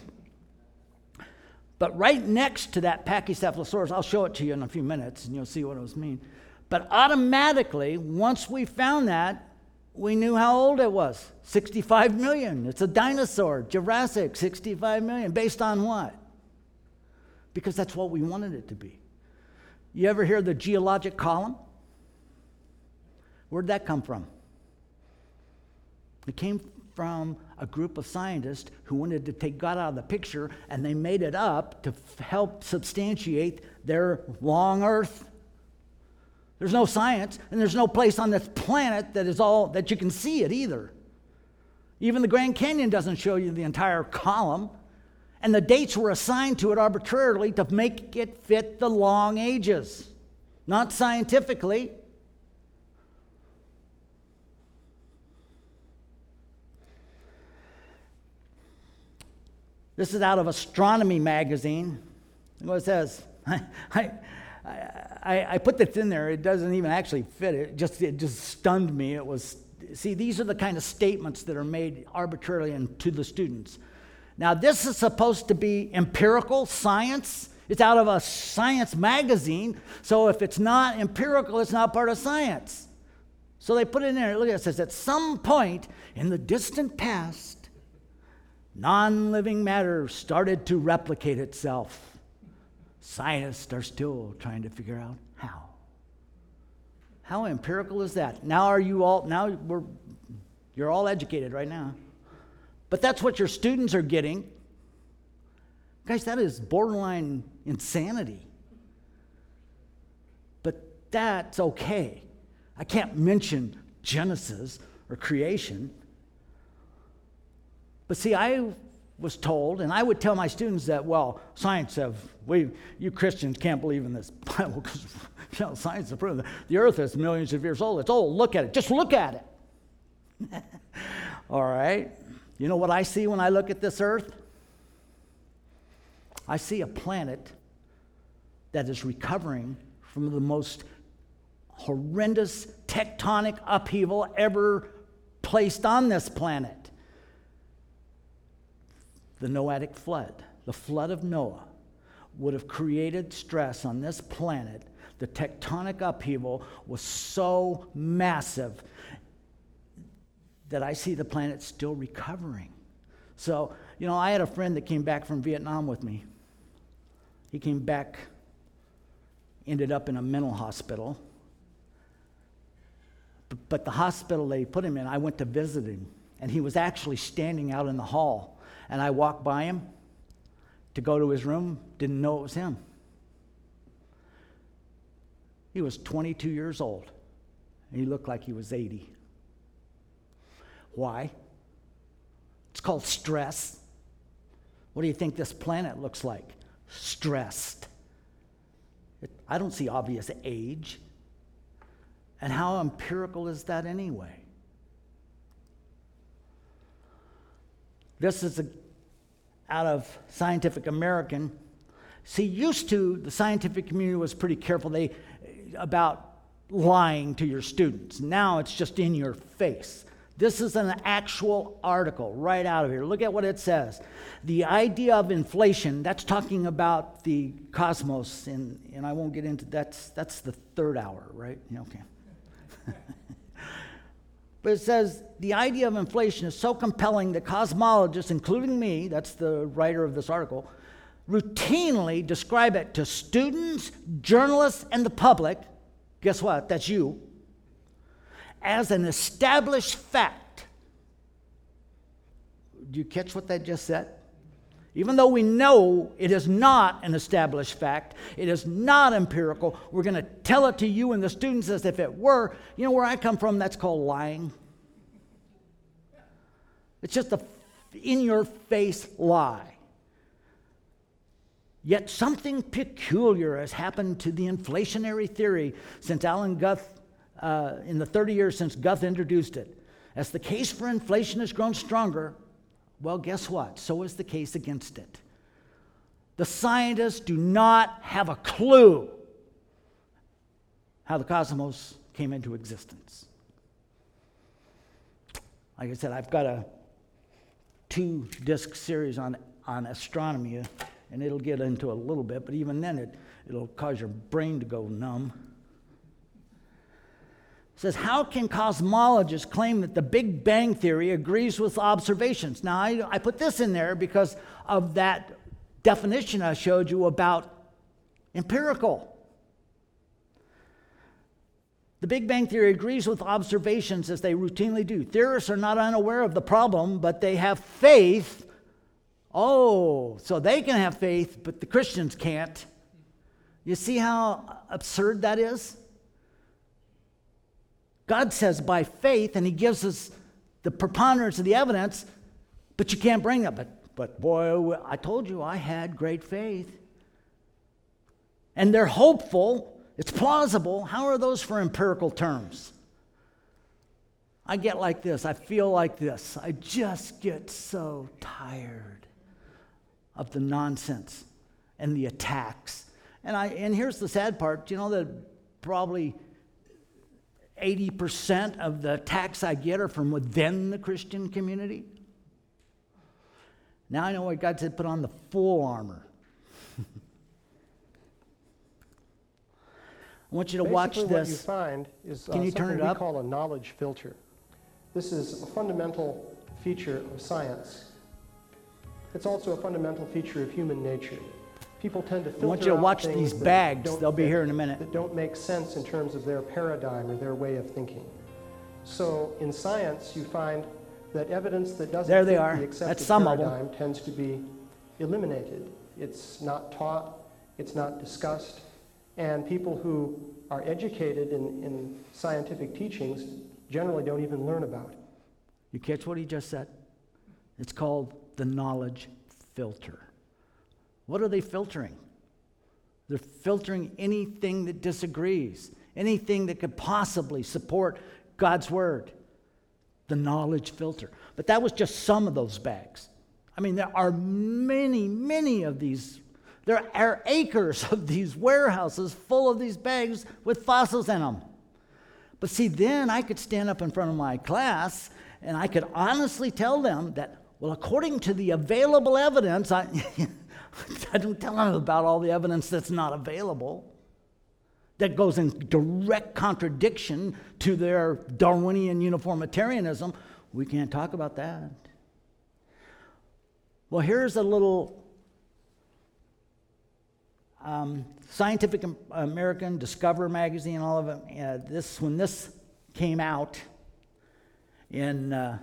But right next to that Pachycephalosaurus, I'll show it to you in a few minutes, and you'll see what it was mean. But automatically, once we found that, we knew how old it was. sixty-five million. It's a dinosaur, Jurassic, sixty-five million. Based on what? Because that's what we wanted it to be. You ever hear the geologic column? Where'd that come from? It came from a group of scientists who wanted to take God out of the picture, and they made it up to f- help substantiate their long earth. There's no science, and there's no place on this planet that is all that you can see it either. Even the Grand Canyon doesn't show you the entire column, and the dates were assigned to it arbitrarily to make it fit the long ages, not scientifically. This is out of Astronomy magazine. Look what it says. I, I, I, I put this in there. It doesn't even actually fit. It just it just stunned me. It was see, these are the kind of statements that are made arbitrarily and to the students. Now, this is supposed to be empirical science. It's out of a science magazine. So if it's not empirical, it's not part of science. So they put it in there. Look at it. It says, at some point in the distant past, non-living matter started to replicate itself. Scientists are still trying to figure out how. How empirical is that? Now are you all, now we're, you're all educated right now. But that's what your students are getting. Guys, that is borderline insanity. But that's okay. I can't mention Genesis or creation. But see, I was told, and I would tell my students that, well, science have, we, you Christians can't believe in this Bible because, you know, science has proven that the earth is millions of years old. It's old. Look at it. Just look at it. All right. You know what I see when I look at this earth? I see a planet that is recovering from the most horrendous tectonic upheaval ever placed on this planet. The Noahic flood, the flood of Noah, would have created stress on this planet. The tectonic upheaval was so massive that I see the planet still recovering. So, you know, I had a friend that came back from Vietnam with me. He came back, ended up in a mental hospital. But, but the hospital they put him in, I went to visit him, and he was actually standing out in the hall. And I walked by him to go to his room, didn't know it was him. He was twenty-two years old, and he looked like he was eighty. Why? It's called stress. What do you think this planet looks like? Stressed. It, I don't see obvious age. And how empirical is that anyway? This is a, out of Scientific American. See, used to, the scientific community was pretty careful they, about lying to your students. Now it's just in your face. This is an actual article right out of here. Look at what it says. The idea of inflation, that's talking about the cosmos, and, and I won't get into that's that's the third hour, right? Yeah, okay. But it says, the idea of inflation is so compelling that cosmologists, including me, that's the writer of this article, routinely describe it to students, journalists, and the public. Guess what? That's you. As an established fact. Do you catch what that just said? Even though we know it is not an established fact, it is not empirical, we're going to tell it to you and the students as if it were. You know where I come from, that's called lying. It's just a in-your-face lie. Yet something peculiar has happened to the inflationary theory since Alan Guth, uh, in the thirty years since Guth introduced it. As the case for inflation has grown stronger, well, guess what? So is the case against it. The scientists do not have a clue how the cosmos came into existence. Like I said, I've got a two-disc series on, on astronomy, and it'll get into a little bit, but even then it, it'll cause your brain to go numb. It says, how can cosmologists claim that the Big Bang Theory agrees with observations? Now, I, I put this in there because of that definition I showed you about empirical. The Big Bang Theory agrees with observations as they routinely do. Theorists are not unaware of the problem, but they have faith. Oh, so they can have faith, but the Christians can't. You see how absurd that is? God says by faith, and he gives us the preponderance of the evidence, but you can't bring that. But, but boy, I told you I had great faith. And they're hopeful. It's plausible. How are those for empirical terms? I get like this. I feel like this. I just get so tired of the nonsense and the attacks. And I and here's the sad part. You know that probably eighty percent of the attacks I get are from within the Christian community. Now I know what God said, put on the full armor. I want you to Basically, watch this. What you find is uh, Can you something turn it we up? call a knowledge filter. This is a fundamental feature of science. It's also a fundamental feature of human nature. People tend to filter I want you to out watch things these that bags. don't They'll be fit, here in a minute. that don't make sense in terms of their paradigm or their way of thinking. So in science, you find that evidence that doesn't There they fit are. the accepted That's some of them. paradigm tends to be eliminated. It's not taught, it's not discussed, and people who are educated in, in scientific teachings generally don't even learn about it. You catch what he just said? It's called the knowledge filter. What are they filtering? They're filtering anything that disagrees, anything that could possibly support God's word. The knowledge filter. But that was just some of those bags. I mean, there are many, many of these. There are acres of these warehouses full of these bags with fossils in them. But see, then I could stand up in front of my class and I could honestly tell them that, well, according to the available evidence, I, I don't tell them about all the evidence that's not available, that goes in direct contradiction to their Darwinian uniformitarianism. We can't talk about that. Well, here's a little um, Scientific American, Discover magazine, all of it. Uh, this when this came out in uh,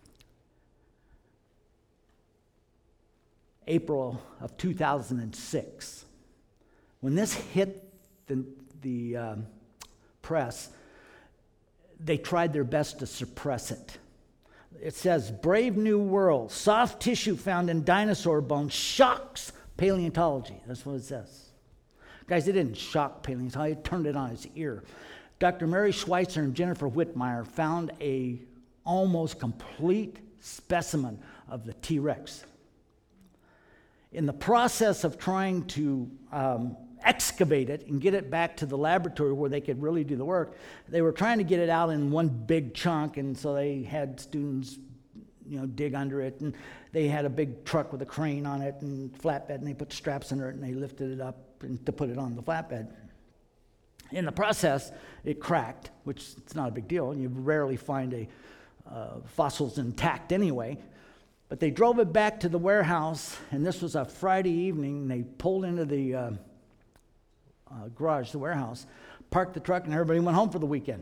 April of two thousand six. When this hit the, the um, press, they tried their best to suppress it. It says, Brave New World, soft tissue found in dinosaur bones shocks paleontology. That's what it says. Guys, it didn't shock paleontology, it turned it on its ear. Doctor Mary Schweitzer and Jennifer Whitmire found a almost complete specimen of the T-Rex. In the process of trying to um, excavate it and get it back to the laboratory where they could really do the work. They were trying to get it out in one big chunk, and so they had students, you know, dig under it, and they had a big truck with a crane on it and flatbed, and they put straps under it, and they lifted it up and to put it on the flatbed. In the process, it cracked, which is not a big deal. You rarely find a uh, fossils intact anyway. But they drove it back to the warehouse, and this was a Friday evening. They pulled into the uh, uh, garage, the warehouse, parked the truck, and everybody went home for the weekend.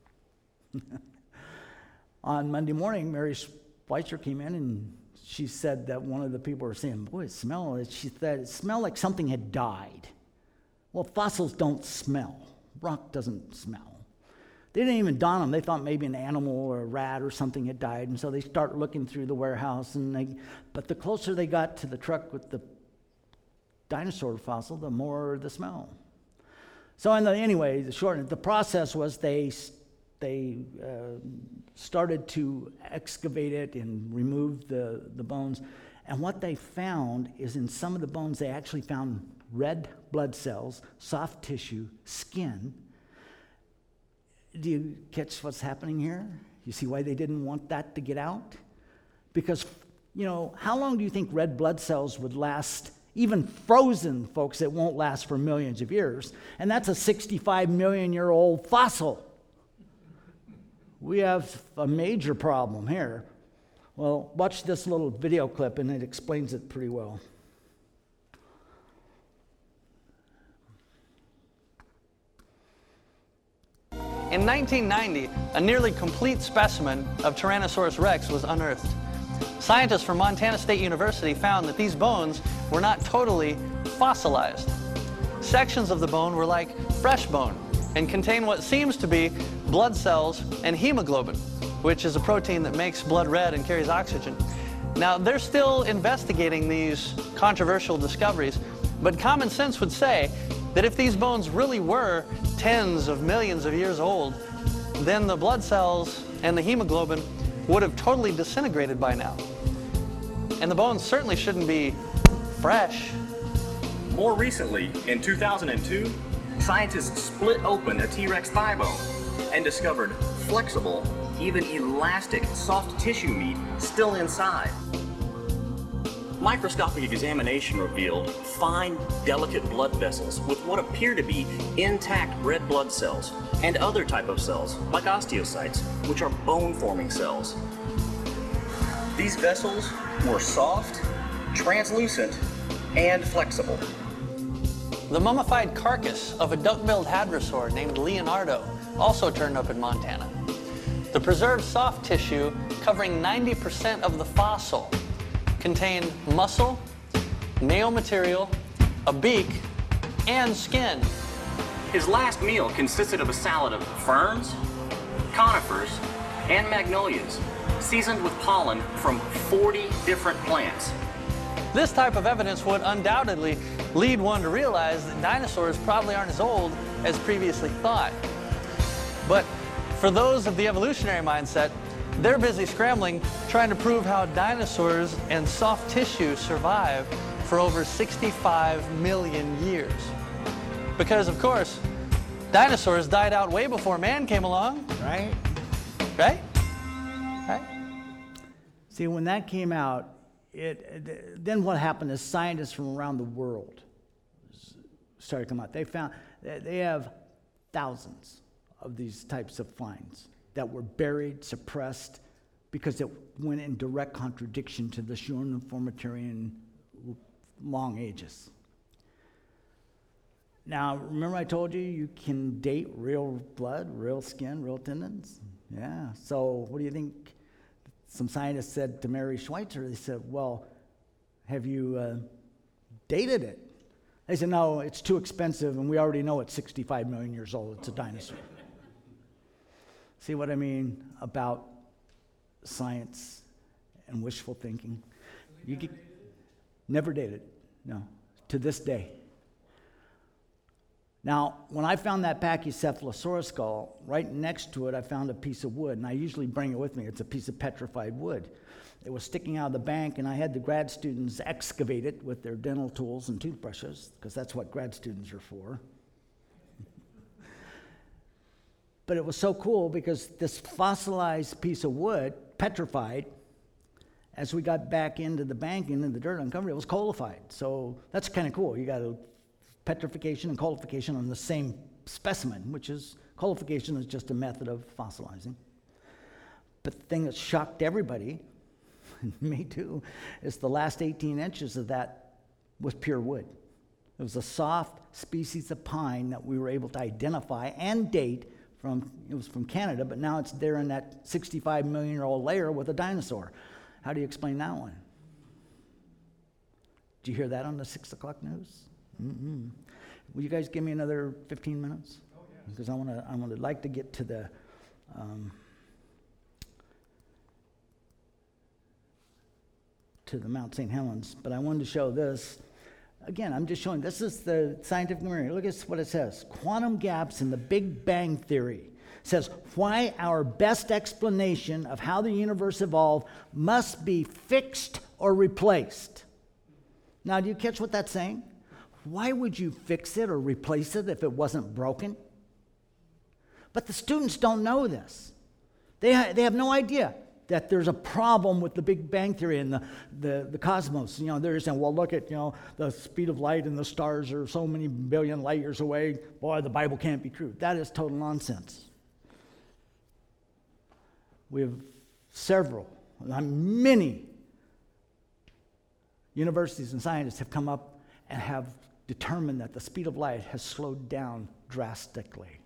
On Monday morning, Mary Schweitzer came in, and she said that one of the people were saying, boy, it smelled, she said it smelled like something had died. Well, fossils don't smell. Rock doesn't smell. They didn't even dawn them. They thought maybe an animal or a rat or something had died, and so they start looking through the warehouse. And they, but the closer they got to the truck with the dinosaur fossil, the more the smell. So in the, anyway, the short, the process was they they uh, started to excavate it and remove the, the bones. And what they found is in some of the bones, they actually found red blood cells, soft tissue, skin. Do you catch what's happening here? You see why they didn't want that to get out? Because, you know, how long do you think red blood cells would last? Even frozen, folks, it won't last for millions of years. And that's a sixty-five million year old fossil. We have a major problem here. Well, watch this little video clip, and it explains it pretty well. In nineteen ninety, a nearly complete specimen of Tyrannosaurus rex was unearthed. Scientists from Montana State University found that these bones were not totally fossilized. Sections of the bone were like fresh bone and contain what seems to be blood cells and hemoglobin, which is a protein that makes blood red and carries oxygen. Now, they're still investigating these controversial discoveries, but common sense would say that if these bones really were tens of millions of years old, then the blood cells and the hemoglobin would have totally disintegrated by now. And the bones certainly shouldn't be fresh. More recently, in two thousand two, scientists split open a T-Rex thigh bone and discovered flexible, even elastic, soft tissue meat still inside. Microscopic examination revealed fine, delicate blood vessels with what appear to be intact red blood cells and other type of cells, like osteocytes, which are bone-forming cells. These vessels were soft, translucent, and flexible. The mummified carcass of a duck-billed hadrosaur named Leonardo also turned up in Montana. The preserved soft tissue, covering ninety percent of the fossil, contained muscle, nail material, a beak, and skin. His last meal consisted of a salad of ferns, conifers, and magnolias, seasoned with pollen from forty different plants. This type of evidence would undoubtedly lead one to realize that dinosaurs probably aren't as old as previously thought. But for those of the evolutionary mindset, they're busy scrambling, trying to prove how dinosaurs and soft tissue survive for over sixty-five million years. Because, of course, dinosaurs died out way before man came along. Right? Right? Right? See, when that came out, it, then what happened is scientists from around the world started to come out. They found, they have thousands of these types of finds that were buried, suppressed, because it went in direct contradiction to the uniformitarian long ages. Now, remember I told you you can date real blood, real skin, real tendons? Yeah, so what do you think? Some scientists said to Mary Schweitzer, they said, well, have you uh, dated it? They said, no, it's too expensive, and we already know it's sixty-five million years old. It's a dinosaur. See what I mean about science and wishful thinking? You get, never dated, no, to this day. Now, when I found that Pachycephalosaurus skull, right next to it I found a piece of wood, and I usually bring it with me. It's a piece of petrified wood. It was sticking out of the bank, and I had the grad students excavate it with their dental tools and toothbrushes, because that's what grad students are for. But it was so cool because this fossilized piece of wood, petrified, as we got back into the bank, into the dirt uncovered, it was coalified. So that's kind of cool. You got a petrification and coalification on the same specimen, which is, coalification is just a method of fossilizing. But the thing that shocked everybody, me too, is the last eighteen inches of that was pure wood. It was a soft species of pine that we were able to identify and date from, it was from Canada, but now it's there in that sixty-five million year old layer with a dinosaur. How do you explain that one? Did you hear that on the six o'clock news? Mm-mm. Will you guys give me another fifteen minutes? Oh, yes. Because I want to, I would like to get to the, um, to the Mount Saint Helens, but I wanted to show this. Again, I'm just showing, this is the scientific community. Look at what it says. Quantum gaps in the Big Bang Theory. It says, why our best explanation of how the universe evolved must be fixed or replaced. Now, do you catch what that's saying? Why would you fix it or replace it if it wasn't broken? But the students don't know this. They, ha- they have no idea that there's a problem with the Big Bang Theory and the, the, the cosmos. You know, they're saying, well, look at, you know, the speed of light and the stars are so many billion light years away. Boy, the Bible can't be true. That is total nonsense. We have several, many universities and scientists have come up and have determined that the speed of light has slowed down drastically.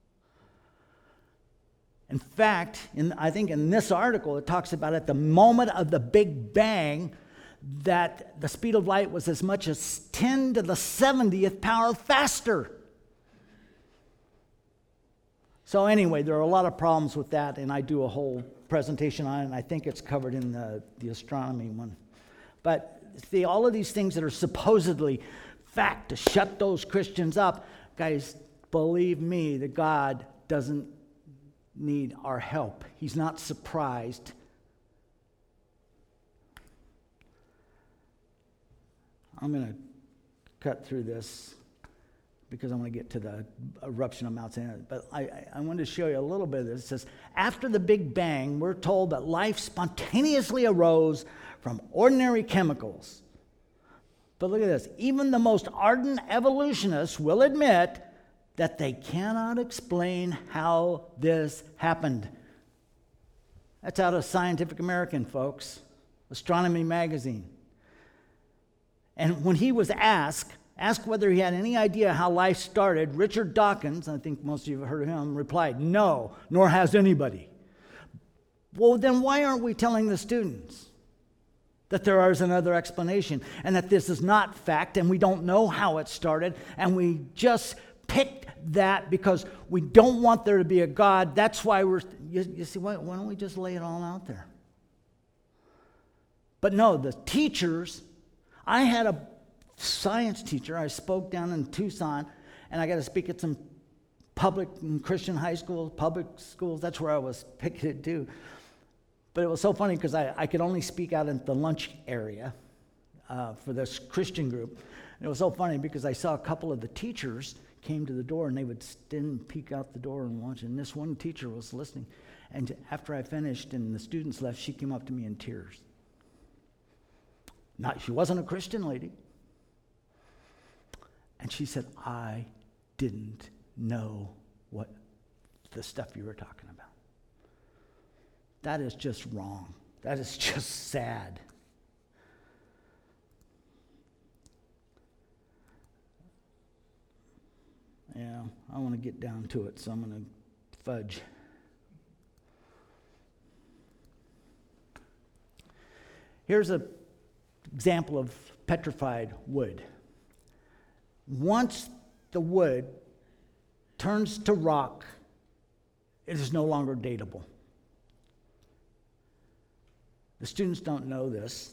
In fact, in, I think in this article, it talks about at the moment of the Big Bang, that the speed of light was as much as ten to the seventieth power faster. So anyway, there are a lot of problems with that, and I do a whole presentation on it, and I think it's covered in the, the astronomy one. But see, all of these things that are supposedly fact to shut those Christians up, guys, believe me, that God doesn't need our help. He's not surprised. I'm going to cut through this because I want to get to the eruption of Mount Saint Helens. But I, I, I wanted to show you a little bit of this. It says, after the Big Bang, we're told that life spontaneously arose from ordinary chemicals. But look at this. Even the most ardent evolutionists will admit that they cannot explain how this happened. That's out of Scientific American, folks. Astronomy Magazine. And when he was asked, asked whether he had any idea how life started, Richard Dawkins, I think most of you have heard of him, replied, no, nor has anybody. Well, then why aren't we telling the students that there is another explanation and that this is not fact and we don't know how it started and we just picked that because we don't want there to be a God? That's why we're, you, you see, why, why don't we just lay it all out there? But no, the teachers, I had a science teacher, I spoke down in Tucson, and I got to speak at some public and Christian high schools, public schools, that's where I was picketed too. But it was so funny because I, I could only speak out in the lunch area uh, for this Christian group. And it was so funny because I saw a couple of the teachers came to the door and they would stand, peek out the door and watch. And this one teacher was listening. And after I finished and the students left, she came up to me in tears. Not, she wasn't a Christian lady. And she said, I didn't know what the stuff you were talking about. That is just wrong. That is just sad. Yeah, I want to get down to it, so I'm going to fudge. Here's an example of petrified wood. Once the wood turns to rock, it is no longer datable. The students don't know this,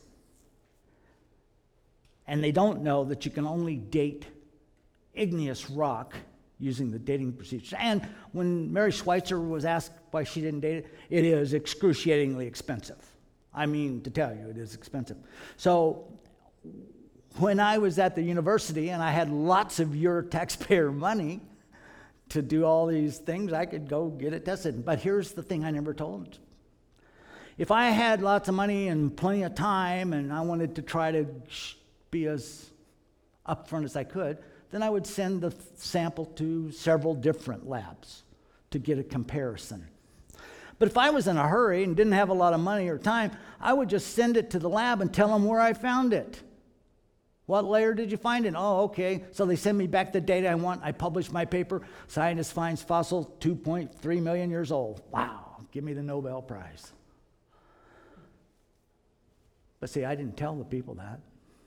and they don't know that you can only date igneous rock using the dating procedures. And when Mary Schweitzer was asked why she didn't date it, it is excruciatingly expensive. I mean, to tell you, it is expensive. So when I was at the university and I had lots of your taxpayer money to do all these things, I could go get it tested. But here's the thing I never told. If I had lots of money and plenty of time and I wanted to try to be as upfront as I could, then I would send the sample to several different labs to get a comparison. But if I was in a hurry and didn't have a lot of money or time, I would just send it to the lab and tell them where I found it. What layer did you find it? Oh, okay. So they send me back the data I want. I publish my paper. Scientist finds fossil two point three million years old. Wow, give me the Nobel Prize. But see, I didn't tell the people that.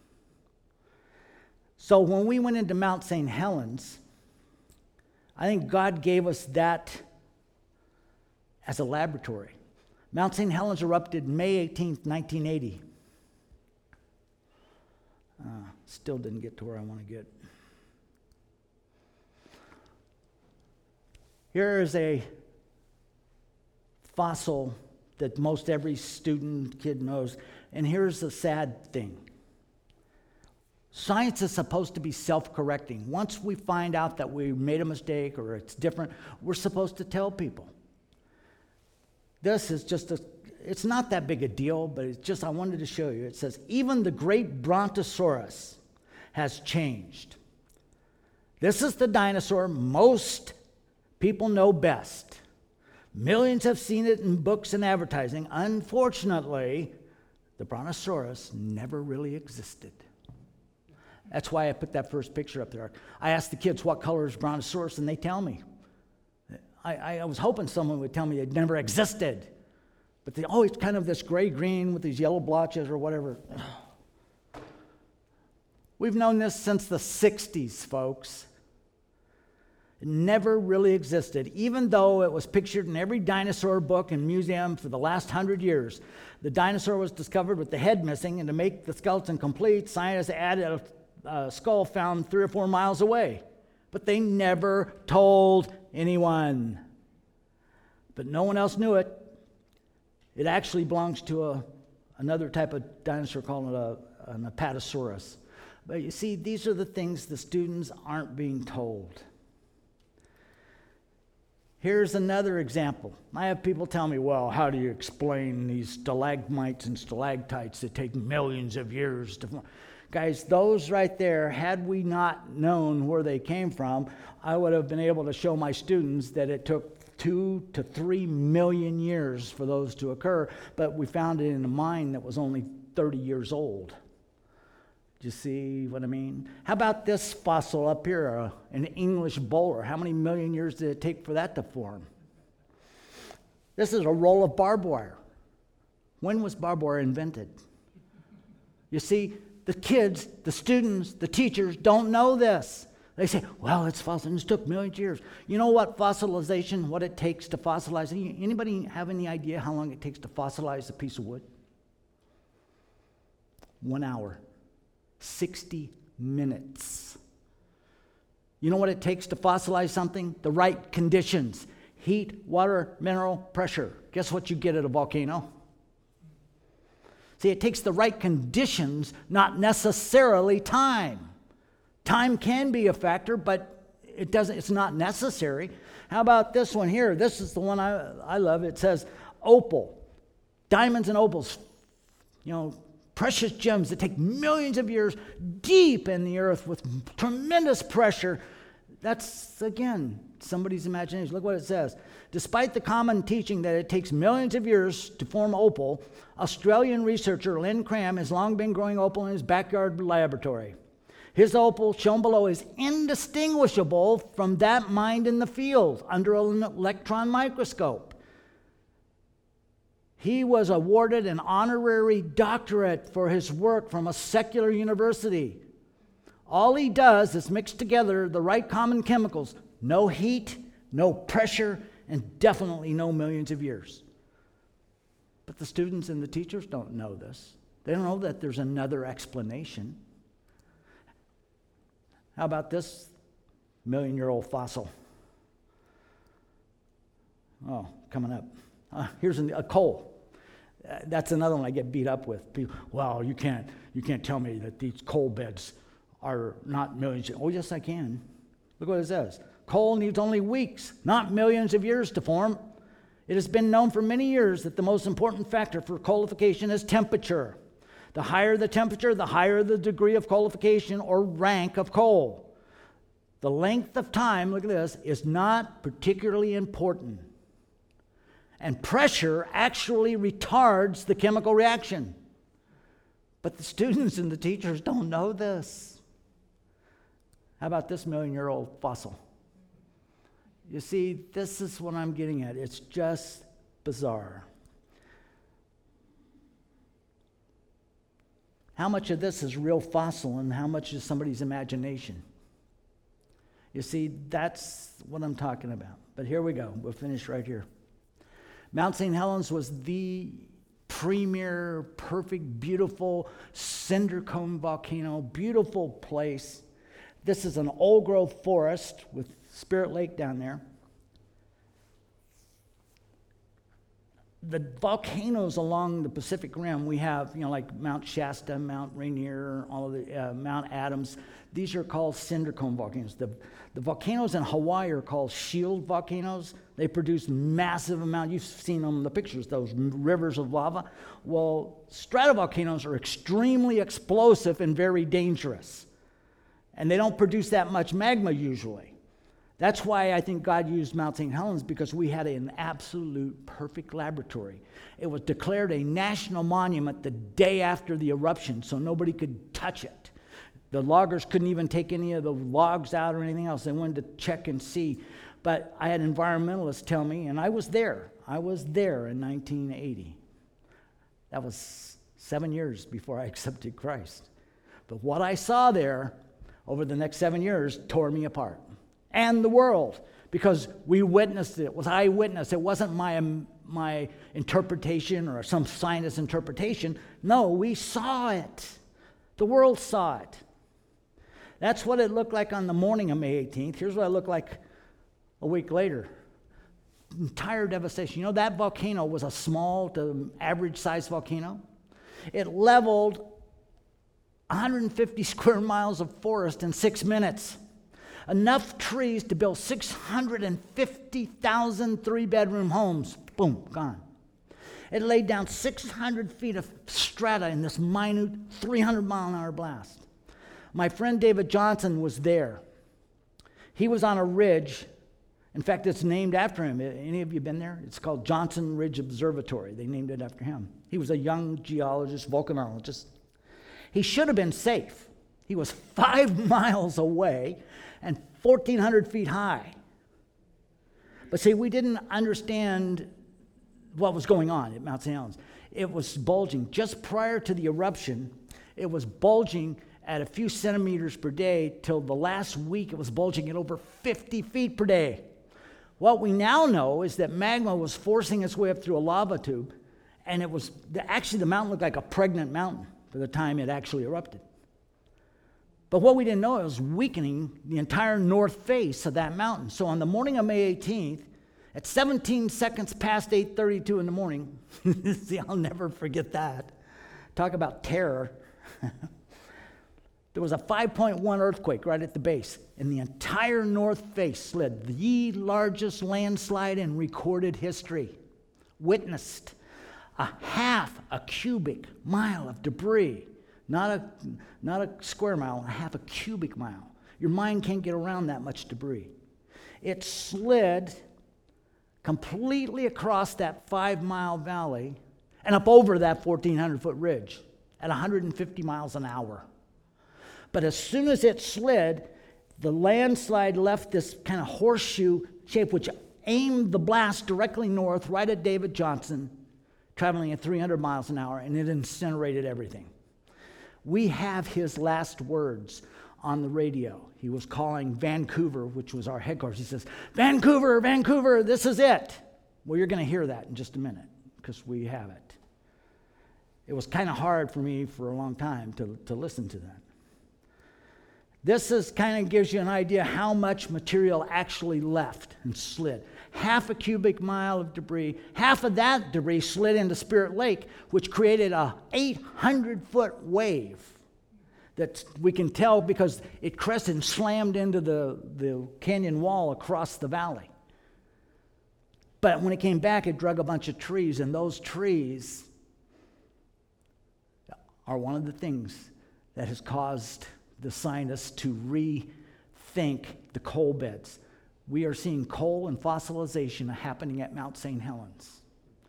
So when we went into Mount Saint Helens, I think God gave us that as a laboratory. Mount Saint Helens erupted May eighteenth, nineteen eighty. Uh, still didn't get to where I want to get. Here is a fossil that most every student, kid knows. And here's the sad thing. Science is supposed to be self-correcting. Once we find out that we made a mistake or it's different, we're supposed to tell people. This is just a, it's not that big a deal, but it's just, I wanted to show you. It says, even the great Brontosaurus has changed. This is the dinosaur most people know best. Millions have seen it in books and advertising. Unfortunately, the Brontosaurus never really existed. That's why I put that first picture up there. I asked the kids, what color is Brontosaurus? And they tell me. I, I was hoping someone would tell me it never existed. But they always kind of this gray-green with these yellow blotches or whatever. We've known this since the sixties, folks. It never really existed, even though it was pictured in every dinosaur book and museum for the last hundred years. The dinosaur was discovered with the head missing, and to make the skeleton complete, scientists added a Uh, skull found three or four miles away. But they never told anyone. But no one else knew it. It actually belongs to a, another type of dinosaur called a, an Apatosaurus. But you see, these are the things the students aren't being told. Here's another example. I have people tell me, well, how do you explain these stalagmites and stalactites that take millions of years to form? Guys, those right there, had we not known where they came from, I would have been able to show my students that it took two to three million years for those to occur, but we found it in a mine that was only thirty years old. Do you see what I mean? How about this fossil up here, uh, an English bowler? How many million years did it take for that to form? This is a roll of barbed wire. When was barbed wire invented? You see, the kids, the students, the teachers don't know this. They say, well, it's fossil. It took millions of years. You know what fossilization, what it takes to fossilize? Anybody have any idea how long it takes to fossilize a piece of wood? One hour. sixty minutes. You know what it takes to fossilize something? The right conditions. Heat, water, mineral, pressure. Guess what you get at a volcano? See, it takes the right conditions, not necessarily time. Time can be a factor, but it doesn't, it's not necessary. How about this one here? This is the one I, I love. It says opal. Diamonds and opals, you know, precious gems that take millions of years deep in the earth with tremendous pressure. That's, again, somebody's imagination. Look what it says. Despite the common teaching that it takes millions of years to form opal, Australian researcher Lynn Cram has long been growing opal in his backyard laboratory. His opal, shown below, is indistinguishable from that mined in the field under an electron microscope. He was awarded an honorary doctorate for his work from a secular university. All he does is mix together the right common chemicals. No heat, no pressure, and definitely no millions of years. But the students and the teachers don't know this. They don't know that there's another explanation. How about this million-year-old fossil. Oh, coming up. Uh, here's a, a coal. Uh, that's another one I get beat up with. People, well, you can't, you can't tell me that these coal beds are not millions. Oh, yes, I can. Look what it says. Coal needs only weeks, not millions of years to form. It has been known for many years that the most important factor for coalification is temperature. The higher the temperature, the higher the degree of coalification or rank of coal. The length of time, look at this, is not particularly important. And pressure actually retards the chemical reaction. But the students and the teachers don't know this. How about this million-year-old fossil? You see, this is what I'm getting at. It's just bizarre. How much of this is real fossil and how much is somebody's imagination? You see, that's what I'm talking about. But here we go. We'll finish right here. Mount Saint Helens was the premier, perfect, beautiful cinder cone volcano, beautiful place. This is an old-growth forest with Spirit Lake down there. The volcanoes along the Pacific Rim, we have, you know, like Mount Shasta, Mount Rainier, all of the uh, Mount Adams. These are called cinder cone volcanoes. The, the volcanoes in Hawaii are called shield volcanoes. They produce massive amount. You've seen them in the pictures, those rivers of lava. Well, stratovolcanoes are extremely explosive and very dangerous. And they don't produce that much magma usually. That's why I think God used Mount Saint Helens, because we had an absolute perfect laboratory. It was declared a national monument the day after the eruption, so nobody could touch it. The loggers couldn't even take any of the logs out or anything else. They wanted to check and see. But I had environmentalists tell me, and I was there. I was there in nineteen eighty. That was seven years before I accepted Christ. But what I saw there over the next seven years tore me apart. And the world, because we witnessed it. It was eyewitness. It wasn't my, my interpretation or some scientist's interpretation. No, we saw it. The world saw it. That's what it looked like on the morning of May eighteenth. Here's what it looked like a week later. Entire devastation. You know, that volcano was a small to average-sized volcano. It leveled one hundred fifty square miles of forest in six minutes. Enough trees to build six hundred fifty thousand three-bedroom homes. Boom, gone. It laid down six hundred feet of strata in this minute three hundred mile an hour blast. My friend David Johnson was there. He was on a ridge. In fact, it's named after him. Any of you been there? It's called Johnson Ridge Observatory. They named it after him. He was a young geologist, volcanologist. He should have been safe. He was five miles away and fourteen hundred feet high. But see, we didn't understand what was going on at Mount Saint Helens. It was bulging. Just prior to the eruption, it was bulging at a few centimeters per day till the last week it was bulging at over fifty feet per day. What we now know is that magma was forcing its way up through a lava tube, and it was, actually the mountain looked like a pregnant mountain for the time it actually erupted. But what we didn't know, it was weakening the entire north face of that mountain. So on the morning of May eighteenth, at seventeen seconds past eight thirty-two in the morning, see, I'll never forget that. Talk about terror. There was a five point one earthquake right at the base, and the entire north face slid, the largest landslide in recorded history. Witnessed a half a cubic mile of debris. Not a, not a square mile, a half a cubic mile. Your mind can't get around that much debris. It slid completely across that five-mile valley and up over that fourteen hundred foot ridge at one hundred fifty miles an hour. But as soon as it slid, the landslide left this kind of horseshoe shape, which aimed the blast directly north, right at David Johnson, traveling at three hundred miles an hour, and it incinerated everything. We have his last words on the radio. He was calling Vancouver, which was our headquarters. He says, Vancouver, Vancouver, this is it. Well, you're going to hear that in just a minute, because we have it. It was kind of hard for me for a long time to, to listen to that. This is kind of gives you an idea how much material actually left and slid. Half a cubic mile of debris. Half of that debris slid into Spirit Lake, which created a eight hundred foot wave that we can tell because it crested and slammed into the, the canyon wall across the valley. But when it came back, it drug a bunch of trees, and those trees are one of the things that has caused the scientists to rethink the coal beds. We are seeing coal and fossilization happening at Mount Saint Helens.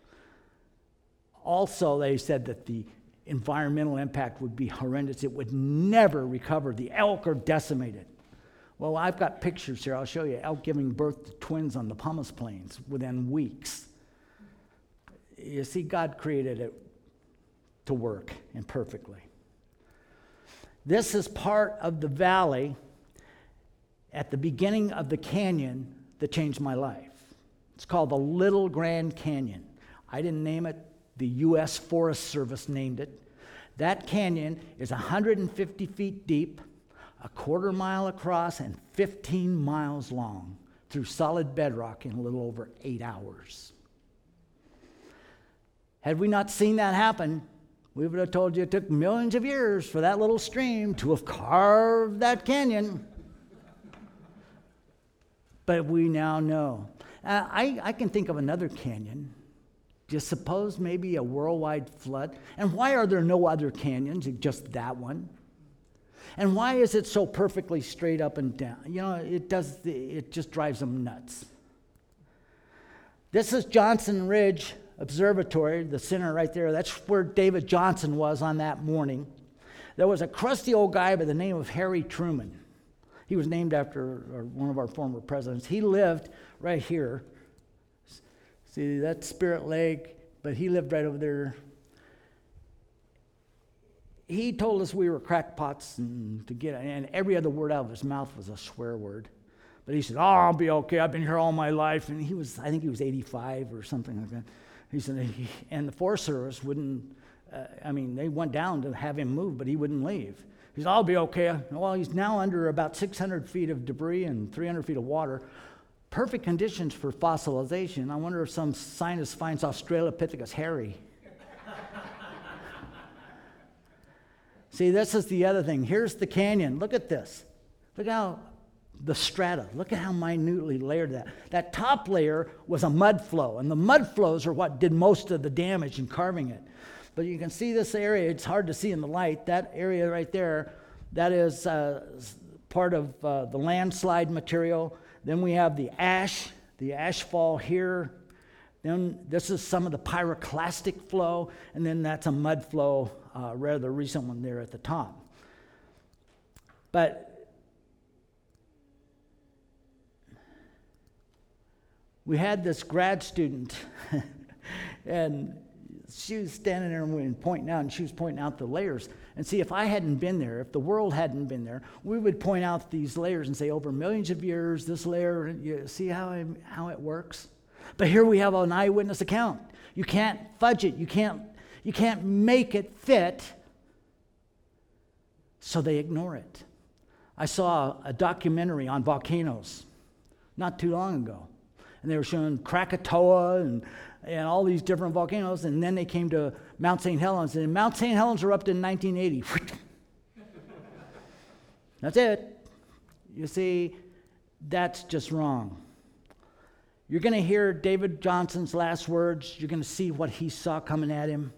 Also, they said that the environmental impact would be horrendous. It would never recover. The elk are decimated. Well, I've got pictures here. I'll show you elk giving birth to twins on the Pumice Plains within weeks. You see, God created it to work imperfectly. This is part of the valley at the beginning of the canyon that changed my life. It's called the Little Grand Canyon. I didn't name it. The U S Forest Service named it. That canyon is one hundred fifty feet deep, a quarter mile across, and fifteen miles long through solid bedrock in a little over eight hours. Had we not seen that happen, we would have told you it took millions of years for that little stream to have carved that canyon. But we now know. Uh, I, I can think of another canyon. Just suppose maybe a worldwide flood. And why are there no other canyons, just that one? And why is it so perfectly straight up and down? You know, it does. It just drives them nuts. This is Johnson Ridge Observatory, the center right there. That's where David Johnson was on that morning. There was a crusty old guy by the name of Harry Truman. He was named after one of our former presidents. He lived right here. See, that's Spirit Lake, but he lived right over there. He told us we were crackpots and to get, and every other word out of his mouth was a swear word. But he said, "Oh, I'll be okay. I've been here all my life." And he was, I think he was eighty-five or something like that. He said, and the Forest Service wouldn't. Uh, I mean, they went down to have him move, but he wouldn't leave. He said, "I'll be okay." Well, he's now under about six hundred feet of debris and three hundred feet of water. Perfect conditions for fossilization. I wonder if some scientist finds Australopithecus hairy. See, this is the other thing. Here's the canyon. Look at this. Look how the strata. Look at how minutely layered that. That top layer was a mud flow, and the mud flows are what did most of the damage in carving it. But you can see this area. It's hard to see in the light. That area right there, that is uh, part of uh, the landslide material. Then we have the ash, the ash fall here. Then this is some of the pyroclastic flow, and then that's a mud flow, uh, rather recent one there at the top. But we had this grad student, and she was standing there and pointing out, and she was pointing out the layers. And see, if I hadn't been there, if the world hadn't been there, we would point out these layers and say, over millions of years, this layer, you see how it, how it works? But here we have an eyewitness account. You can't fudge it. You can't, you can't make it fit. So they ignore it. I saw a documentary on volcanoes not too long ago. And they were showing Krakatoa and, and all these different volcanoes. And then they came to Mount Saint Helens. And Mount Saint Helens erupted in nineteen eighty. That's it. You see, that's just wrong. You're going to hear David Johnson's last words. You're going to see what he saw coming at him.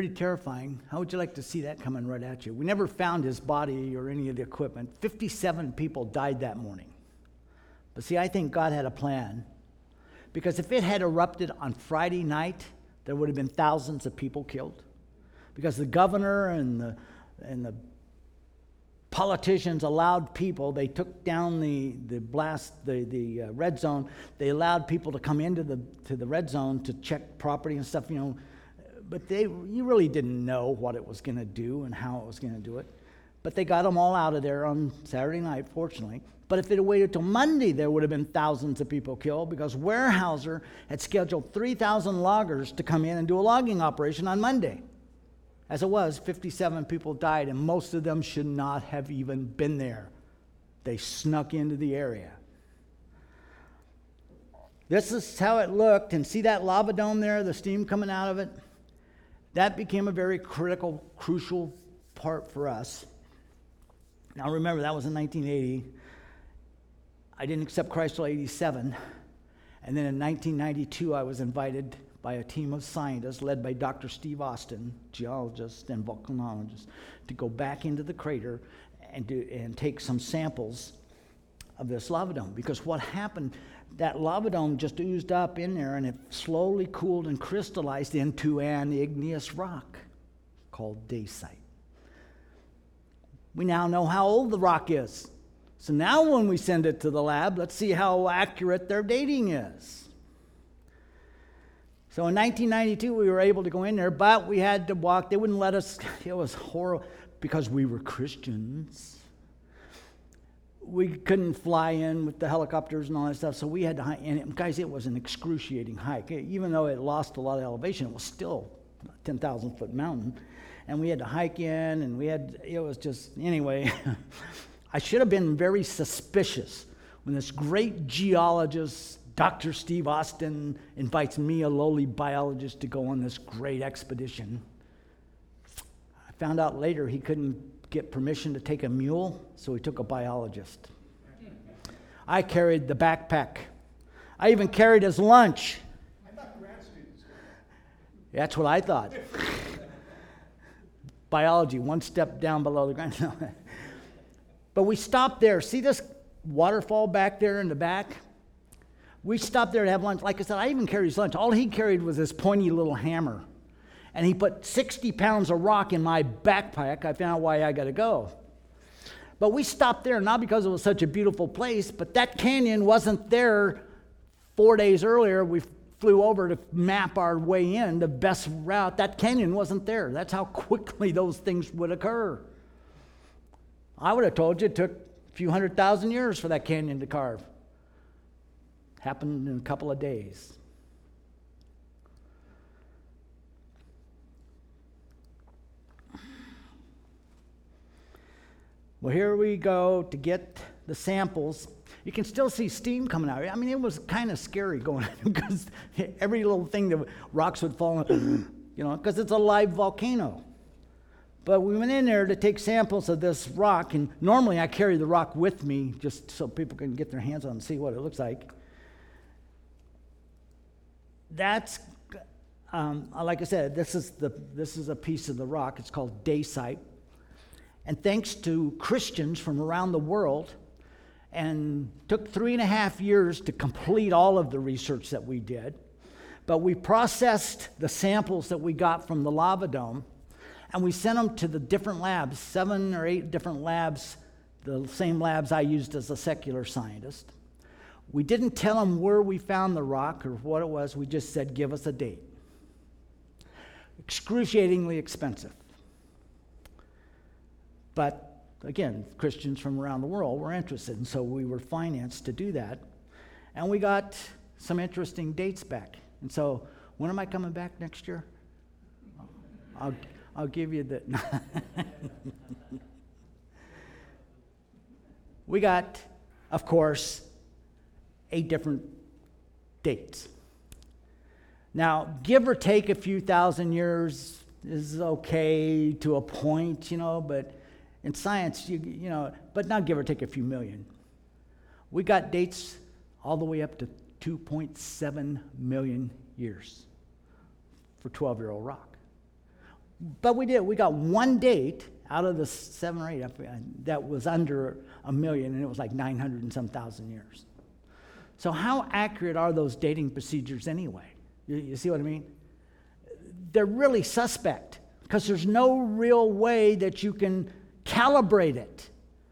pretty terrifying. How would you like to see that coming right at you? We never found his body or any of the equipment. fifty-seven people died that morning. But see, I think God had a plan. Because if it had erupted on Friday night, there would have been thousands of people killed. Because the governor and the and the politicians allowed people, they took down the, the blast, the, the uh, red zone. They allowed people to come into the to the red zone to check property and stuff, you know. But they you really didn't know what it was going to do and how it was going to do it. But they got them all out of there on Saturday night, fortunately. But if it had waited till Monday, there would have been thousands of people killed because Weyerhaeuser had scheduled three thousand loggers to come in and do a logging operation on Monday. As it was, fifty-seven people died, and most of them should not have even been there. They snuck into the area. This is how it looked, and see that lava dome there, the steam coming out of it? That became a very critical, crucial part for us. Now remember, that was in nineteen eighty. I didn't accept Christ till eighty-seven. And then in nineteen ninety-two, I was invited by a team of scientists led by Doctor Steve Austin, geologist and volcanologist, to go back into the crater and do, and take some samples of this lava dome. Because what happened, that lava dome just oozed up in there, and it slowly cooled and crystallized into an igneous rock called dacite. We now know how old the rock is. So now when we send it to the lab, let's see how accurate their dating is. So in nineteen ninety-two, we were able to go in there, but we had to walk. They wouldn't let us. It was horrible because we were Christians. We couldn't fly in with the helicopters and all that stuff, so we had to hike. And it, guys, it was an excruciating hike. Even though it lost a lot of elevation, it was still a ten thousand foot mountain. And we had to hike in, and we had, it was just, anyway. I should have been very suspicious when this great geologist, Doctor Steve Austin, invites me, a lowly biologist, to go on this great expedition. I found out later he couldn't get permission to take a mule, so he took a biologist. I carried the backpack. I even carried his lunch. I thought grad students did. That's what I thought. Biology, one step down below the ground. But we stopped there. See this waterfall back there in the back? We stopped there to have lunch. Like I said, I even carried his lunch. All he carried was this pointy little hammer. And he put sixty pounds of rock in my backpack. I found out why I got to go. But we stopped there, not because it was such a beautiful place, but that canyon wasn't there four days earlier. We flew over to map our way in, the best route. That canyon wasn't there. That's how quickly those things would occur. I would have told you it took a few hundred thousand years for that canyon to carve. Happened in a couple of days. Well, here we go to get the samples. You can still see steam coming out. I mean, it was kind of scary going because every little thing, the rocks would fall in, you know, because it's a live volcano. But we went in there to take samples of this rock, and normally I carry the rock with me just so people can get their hands on it and see what it looks like. That's, um, like I said, this is the this is a piece of the rock. It's called dacite. And thanks to Christians from around the world, and took three and a half years to complete all of the research that we did, but we processed the samples that we got from the lava dome, and we sent them to the different labs, seven or eight different labs, the same labs I used as a secular scientist. We didn't tell them where we found the rock or what it was. We just said, give us a date. Excruciatingly expensive. But again, Christians from around the world were interested, and so we were financed to do that. And we got some interesting dates back. And so, when am I coming back next year? I'll, I'll give you the... We got, of course, eight different dates. Now, give or take a few thousand years is okay to a point, you know, but in science, you, you know, but not give or take a few million. We got dates all the way up to two point seven million years for twelve-year-old rock. But we did. We got one date out of the seven or eight that was under a million, and it was like nine hundred and some thousand years. So how accurate are those dating procedures anyway? You, you see what I mean? They're really suspect because there's no real way that you can calibrate it.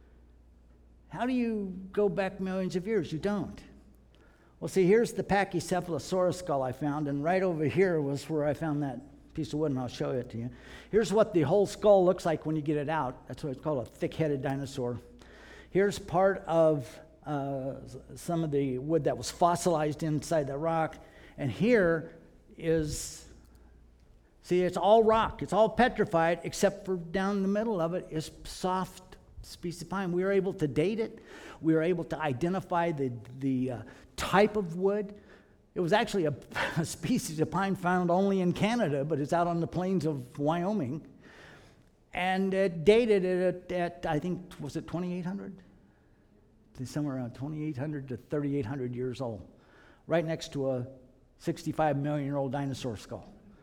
How do you go back millions of years? You don't. Well, see, here's the Pachycephalosaurus skull I found, and right over here was where I found that piece of wood, and I'll show it to you. Here's what the whole skull looks like when you get it out. That's what it's called, a thick-headed dinosaur. Here's part of uh, some of the wood that was fossilized inside the rock, and here is, see, it's all rock. It's all petrified, except for down the middle of it is soft piece of pine. We were able to date it. We were able to identify the, the uh, type of wood. It was actually a, a species of pine found only in Canada, but it's out on the plains of Wyoming. And it dated it at, at I think, was it twenty-eight hundred? Somewhere around twenty-eight hundred to thirty-eight hundred years old, right next to a sixty-five million year old dinosaur skull.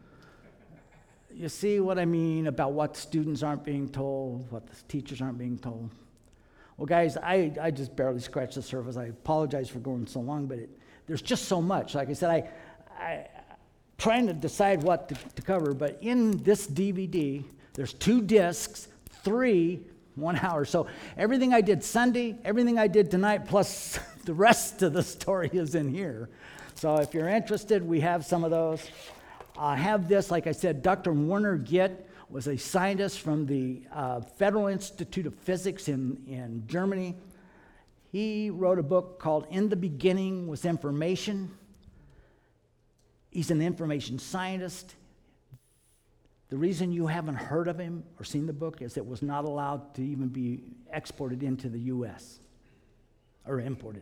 You see what I mean about what students aren't being told, what the teachers aren't being told? Well, guys, I, I just barely scratched the surface. I apologize for going so long, but it, there's just so much. Like I said, I, I trying to decide what to, to cover, but in this D V D, there's two discs, three, one hour. So everything I did Sunday, everything I did tonight, plus the rest of the story is in here. So if you're interested, we have some of those. I have this, like I said, Doctor Werner Gitt was a scientist from the uh, Federal Institute of Physics in, in Germany. He wrote a book called In the Beginning Was Information. He's an information scientist. The reason you haven't heard of him or seen the book is it was not allowed to even be exported into the U S or imported.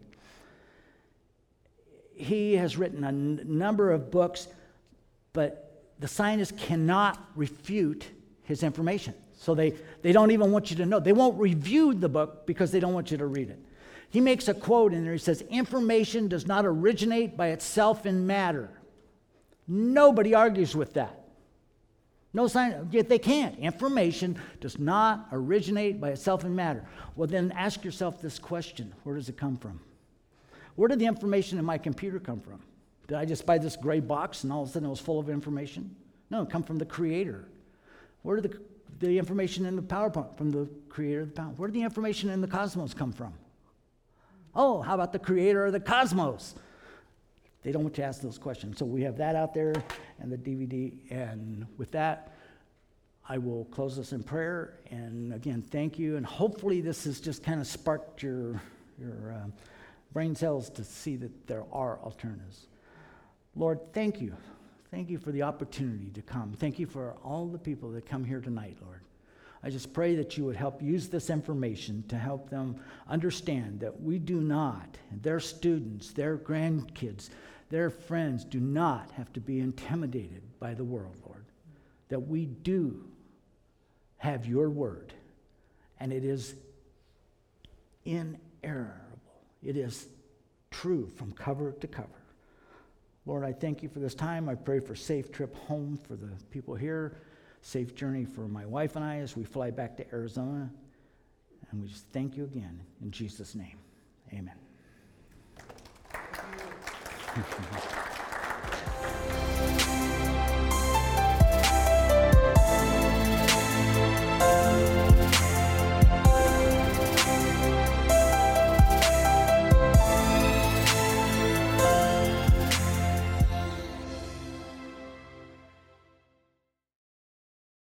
He has written a n- number of books, but the scientists cannot refute his information. So they, they don't even want you to know. They won't review the book because they don't want you to read it. He makes a quote in there. He says, information does not originate by itself in matter. Nobody argues with that. No science, yet they can't. Information does not originate by itself in matter. Well, then ask yourself this question. Where does it come from? Where did the information in my computer come from? Did I just buy this gray box and all of a sudden it was full of information? No, it come from the Creator. Where did the, the information in the PowerPoint? From the Creator of the PowerPoint. Where did the information in the cosmos come from? Oh, how about the Creator of the cosmos? They don't want to ask those questions. So we have that out there and the D V D. And with that, I will close this in prayer. And again, thank you. And hopefully this has just kind of sparked your, your uh, brain cells to see that there are alternatives. Lord, thank you. Thank you for the opportunity to come. Thank you for all the people that come here tonight, Lord. I just pray that you would help use this information to help them understand that we do not, their students, their grandkids, their friends do not have to be intimidated by the world, Lord. That we do have your word, and it is inerrable. It is true from cover to cover. Lord, I thank you for this time. I pray for safe trip home for the people here, safe journey for my wife and I as we fly back to Arizona. And we just thank you again. In Jesus' name, amen.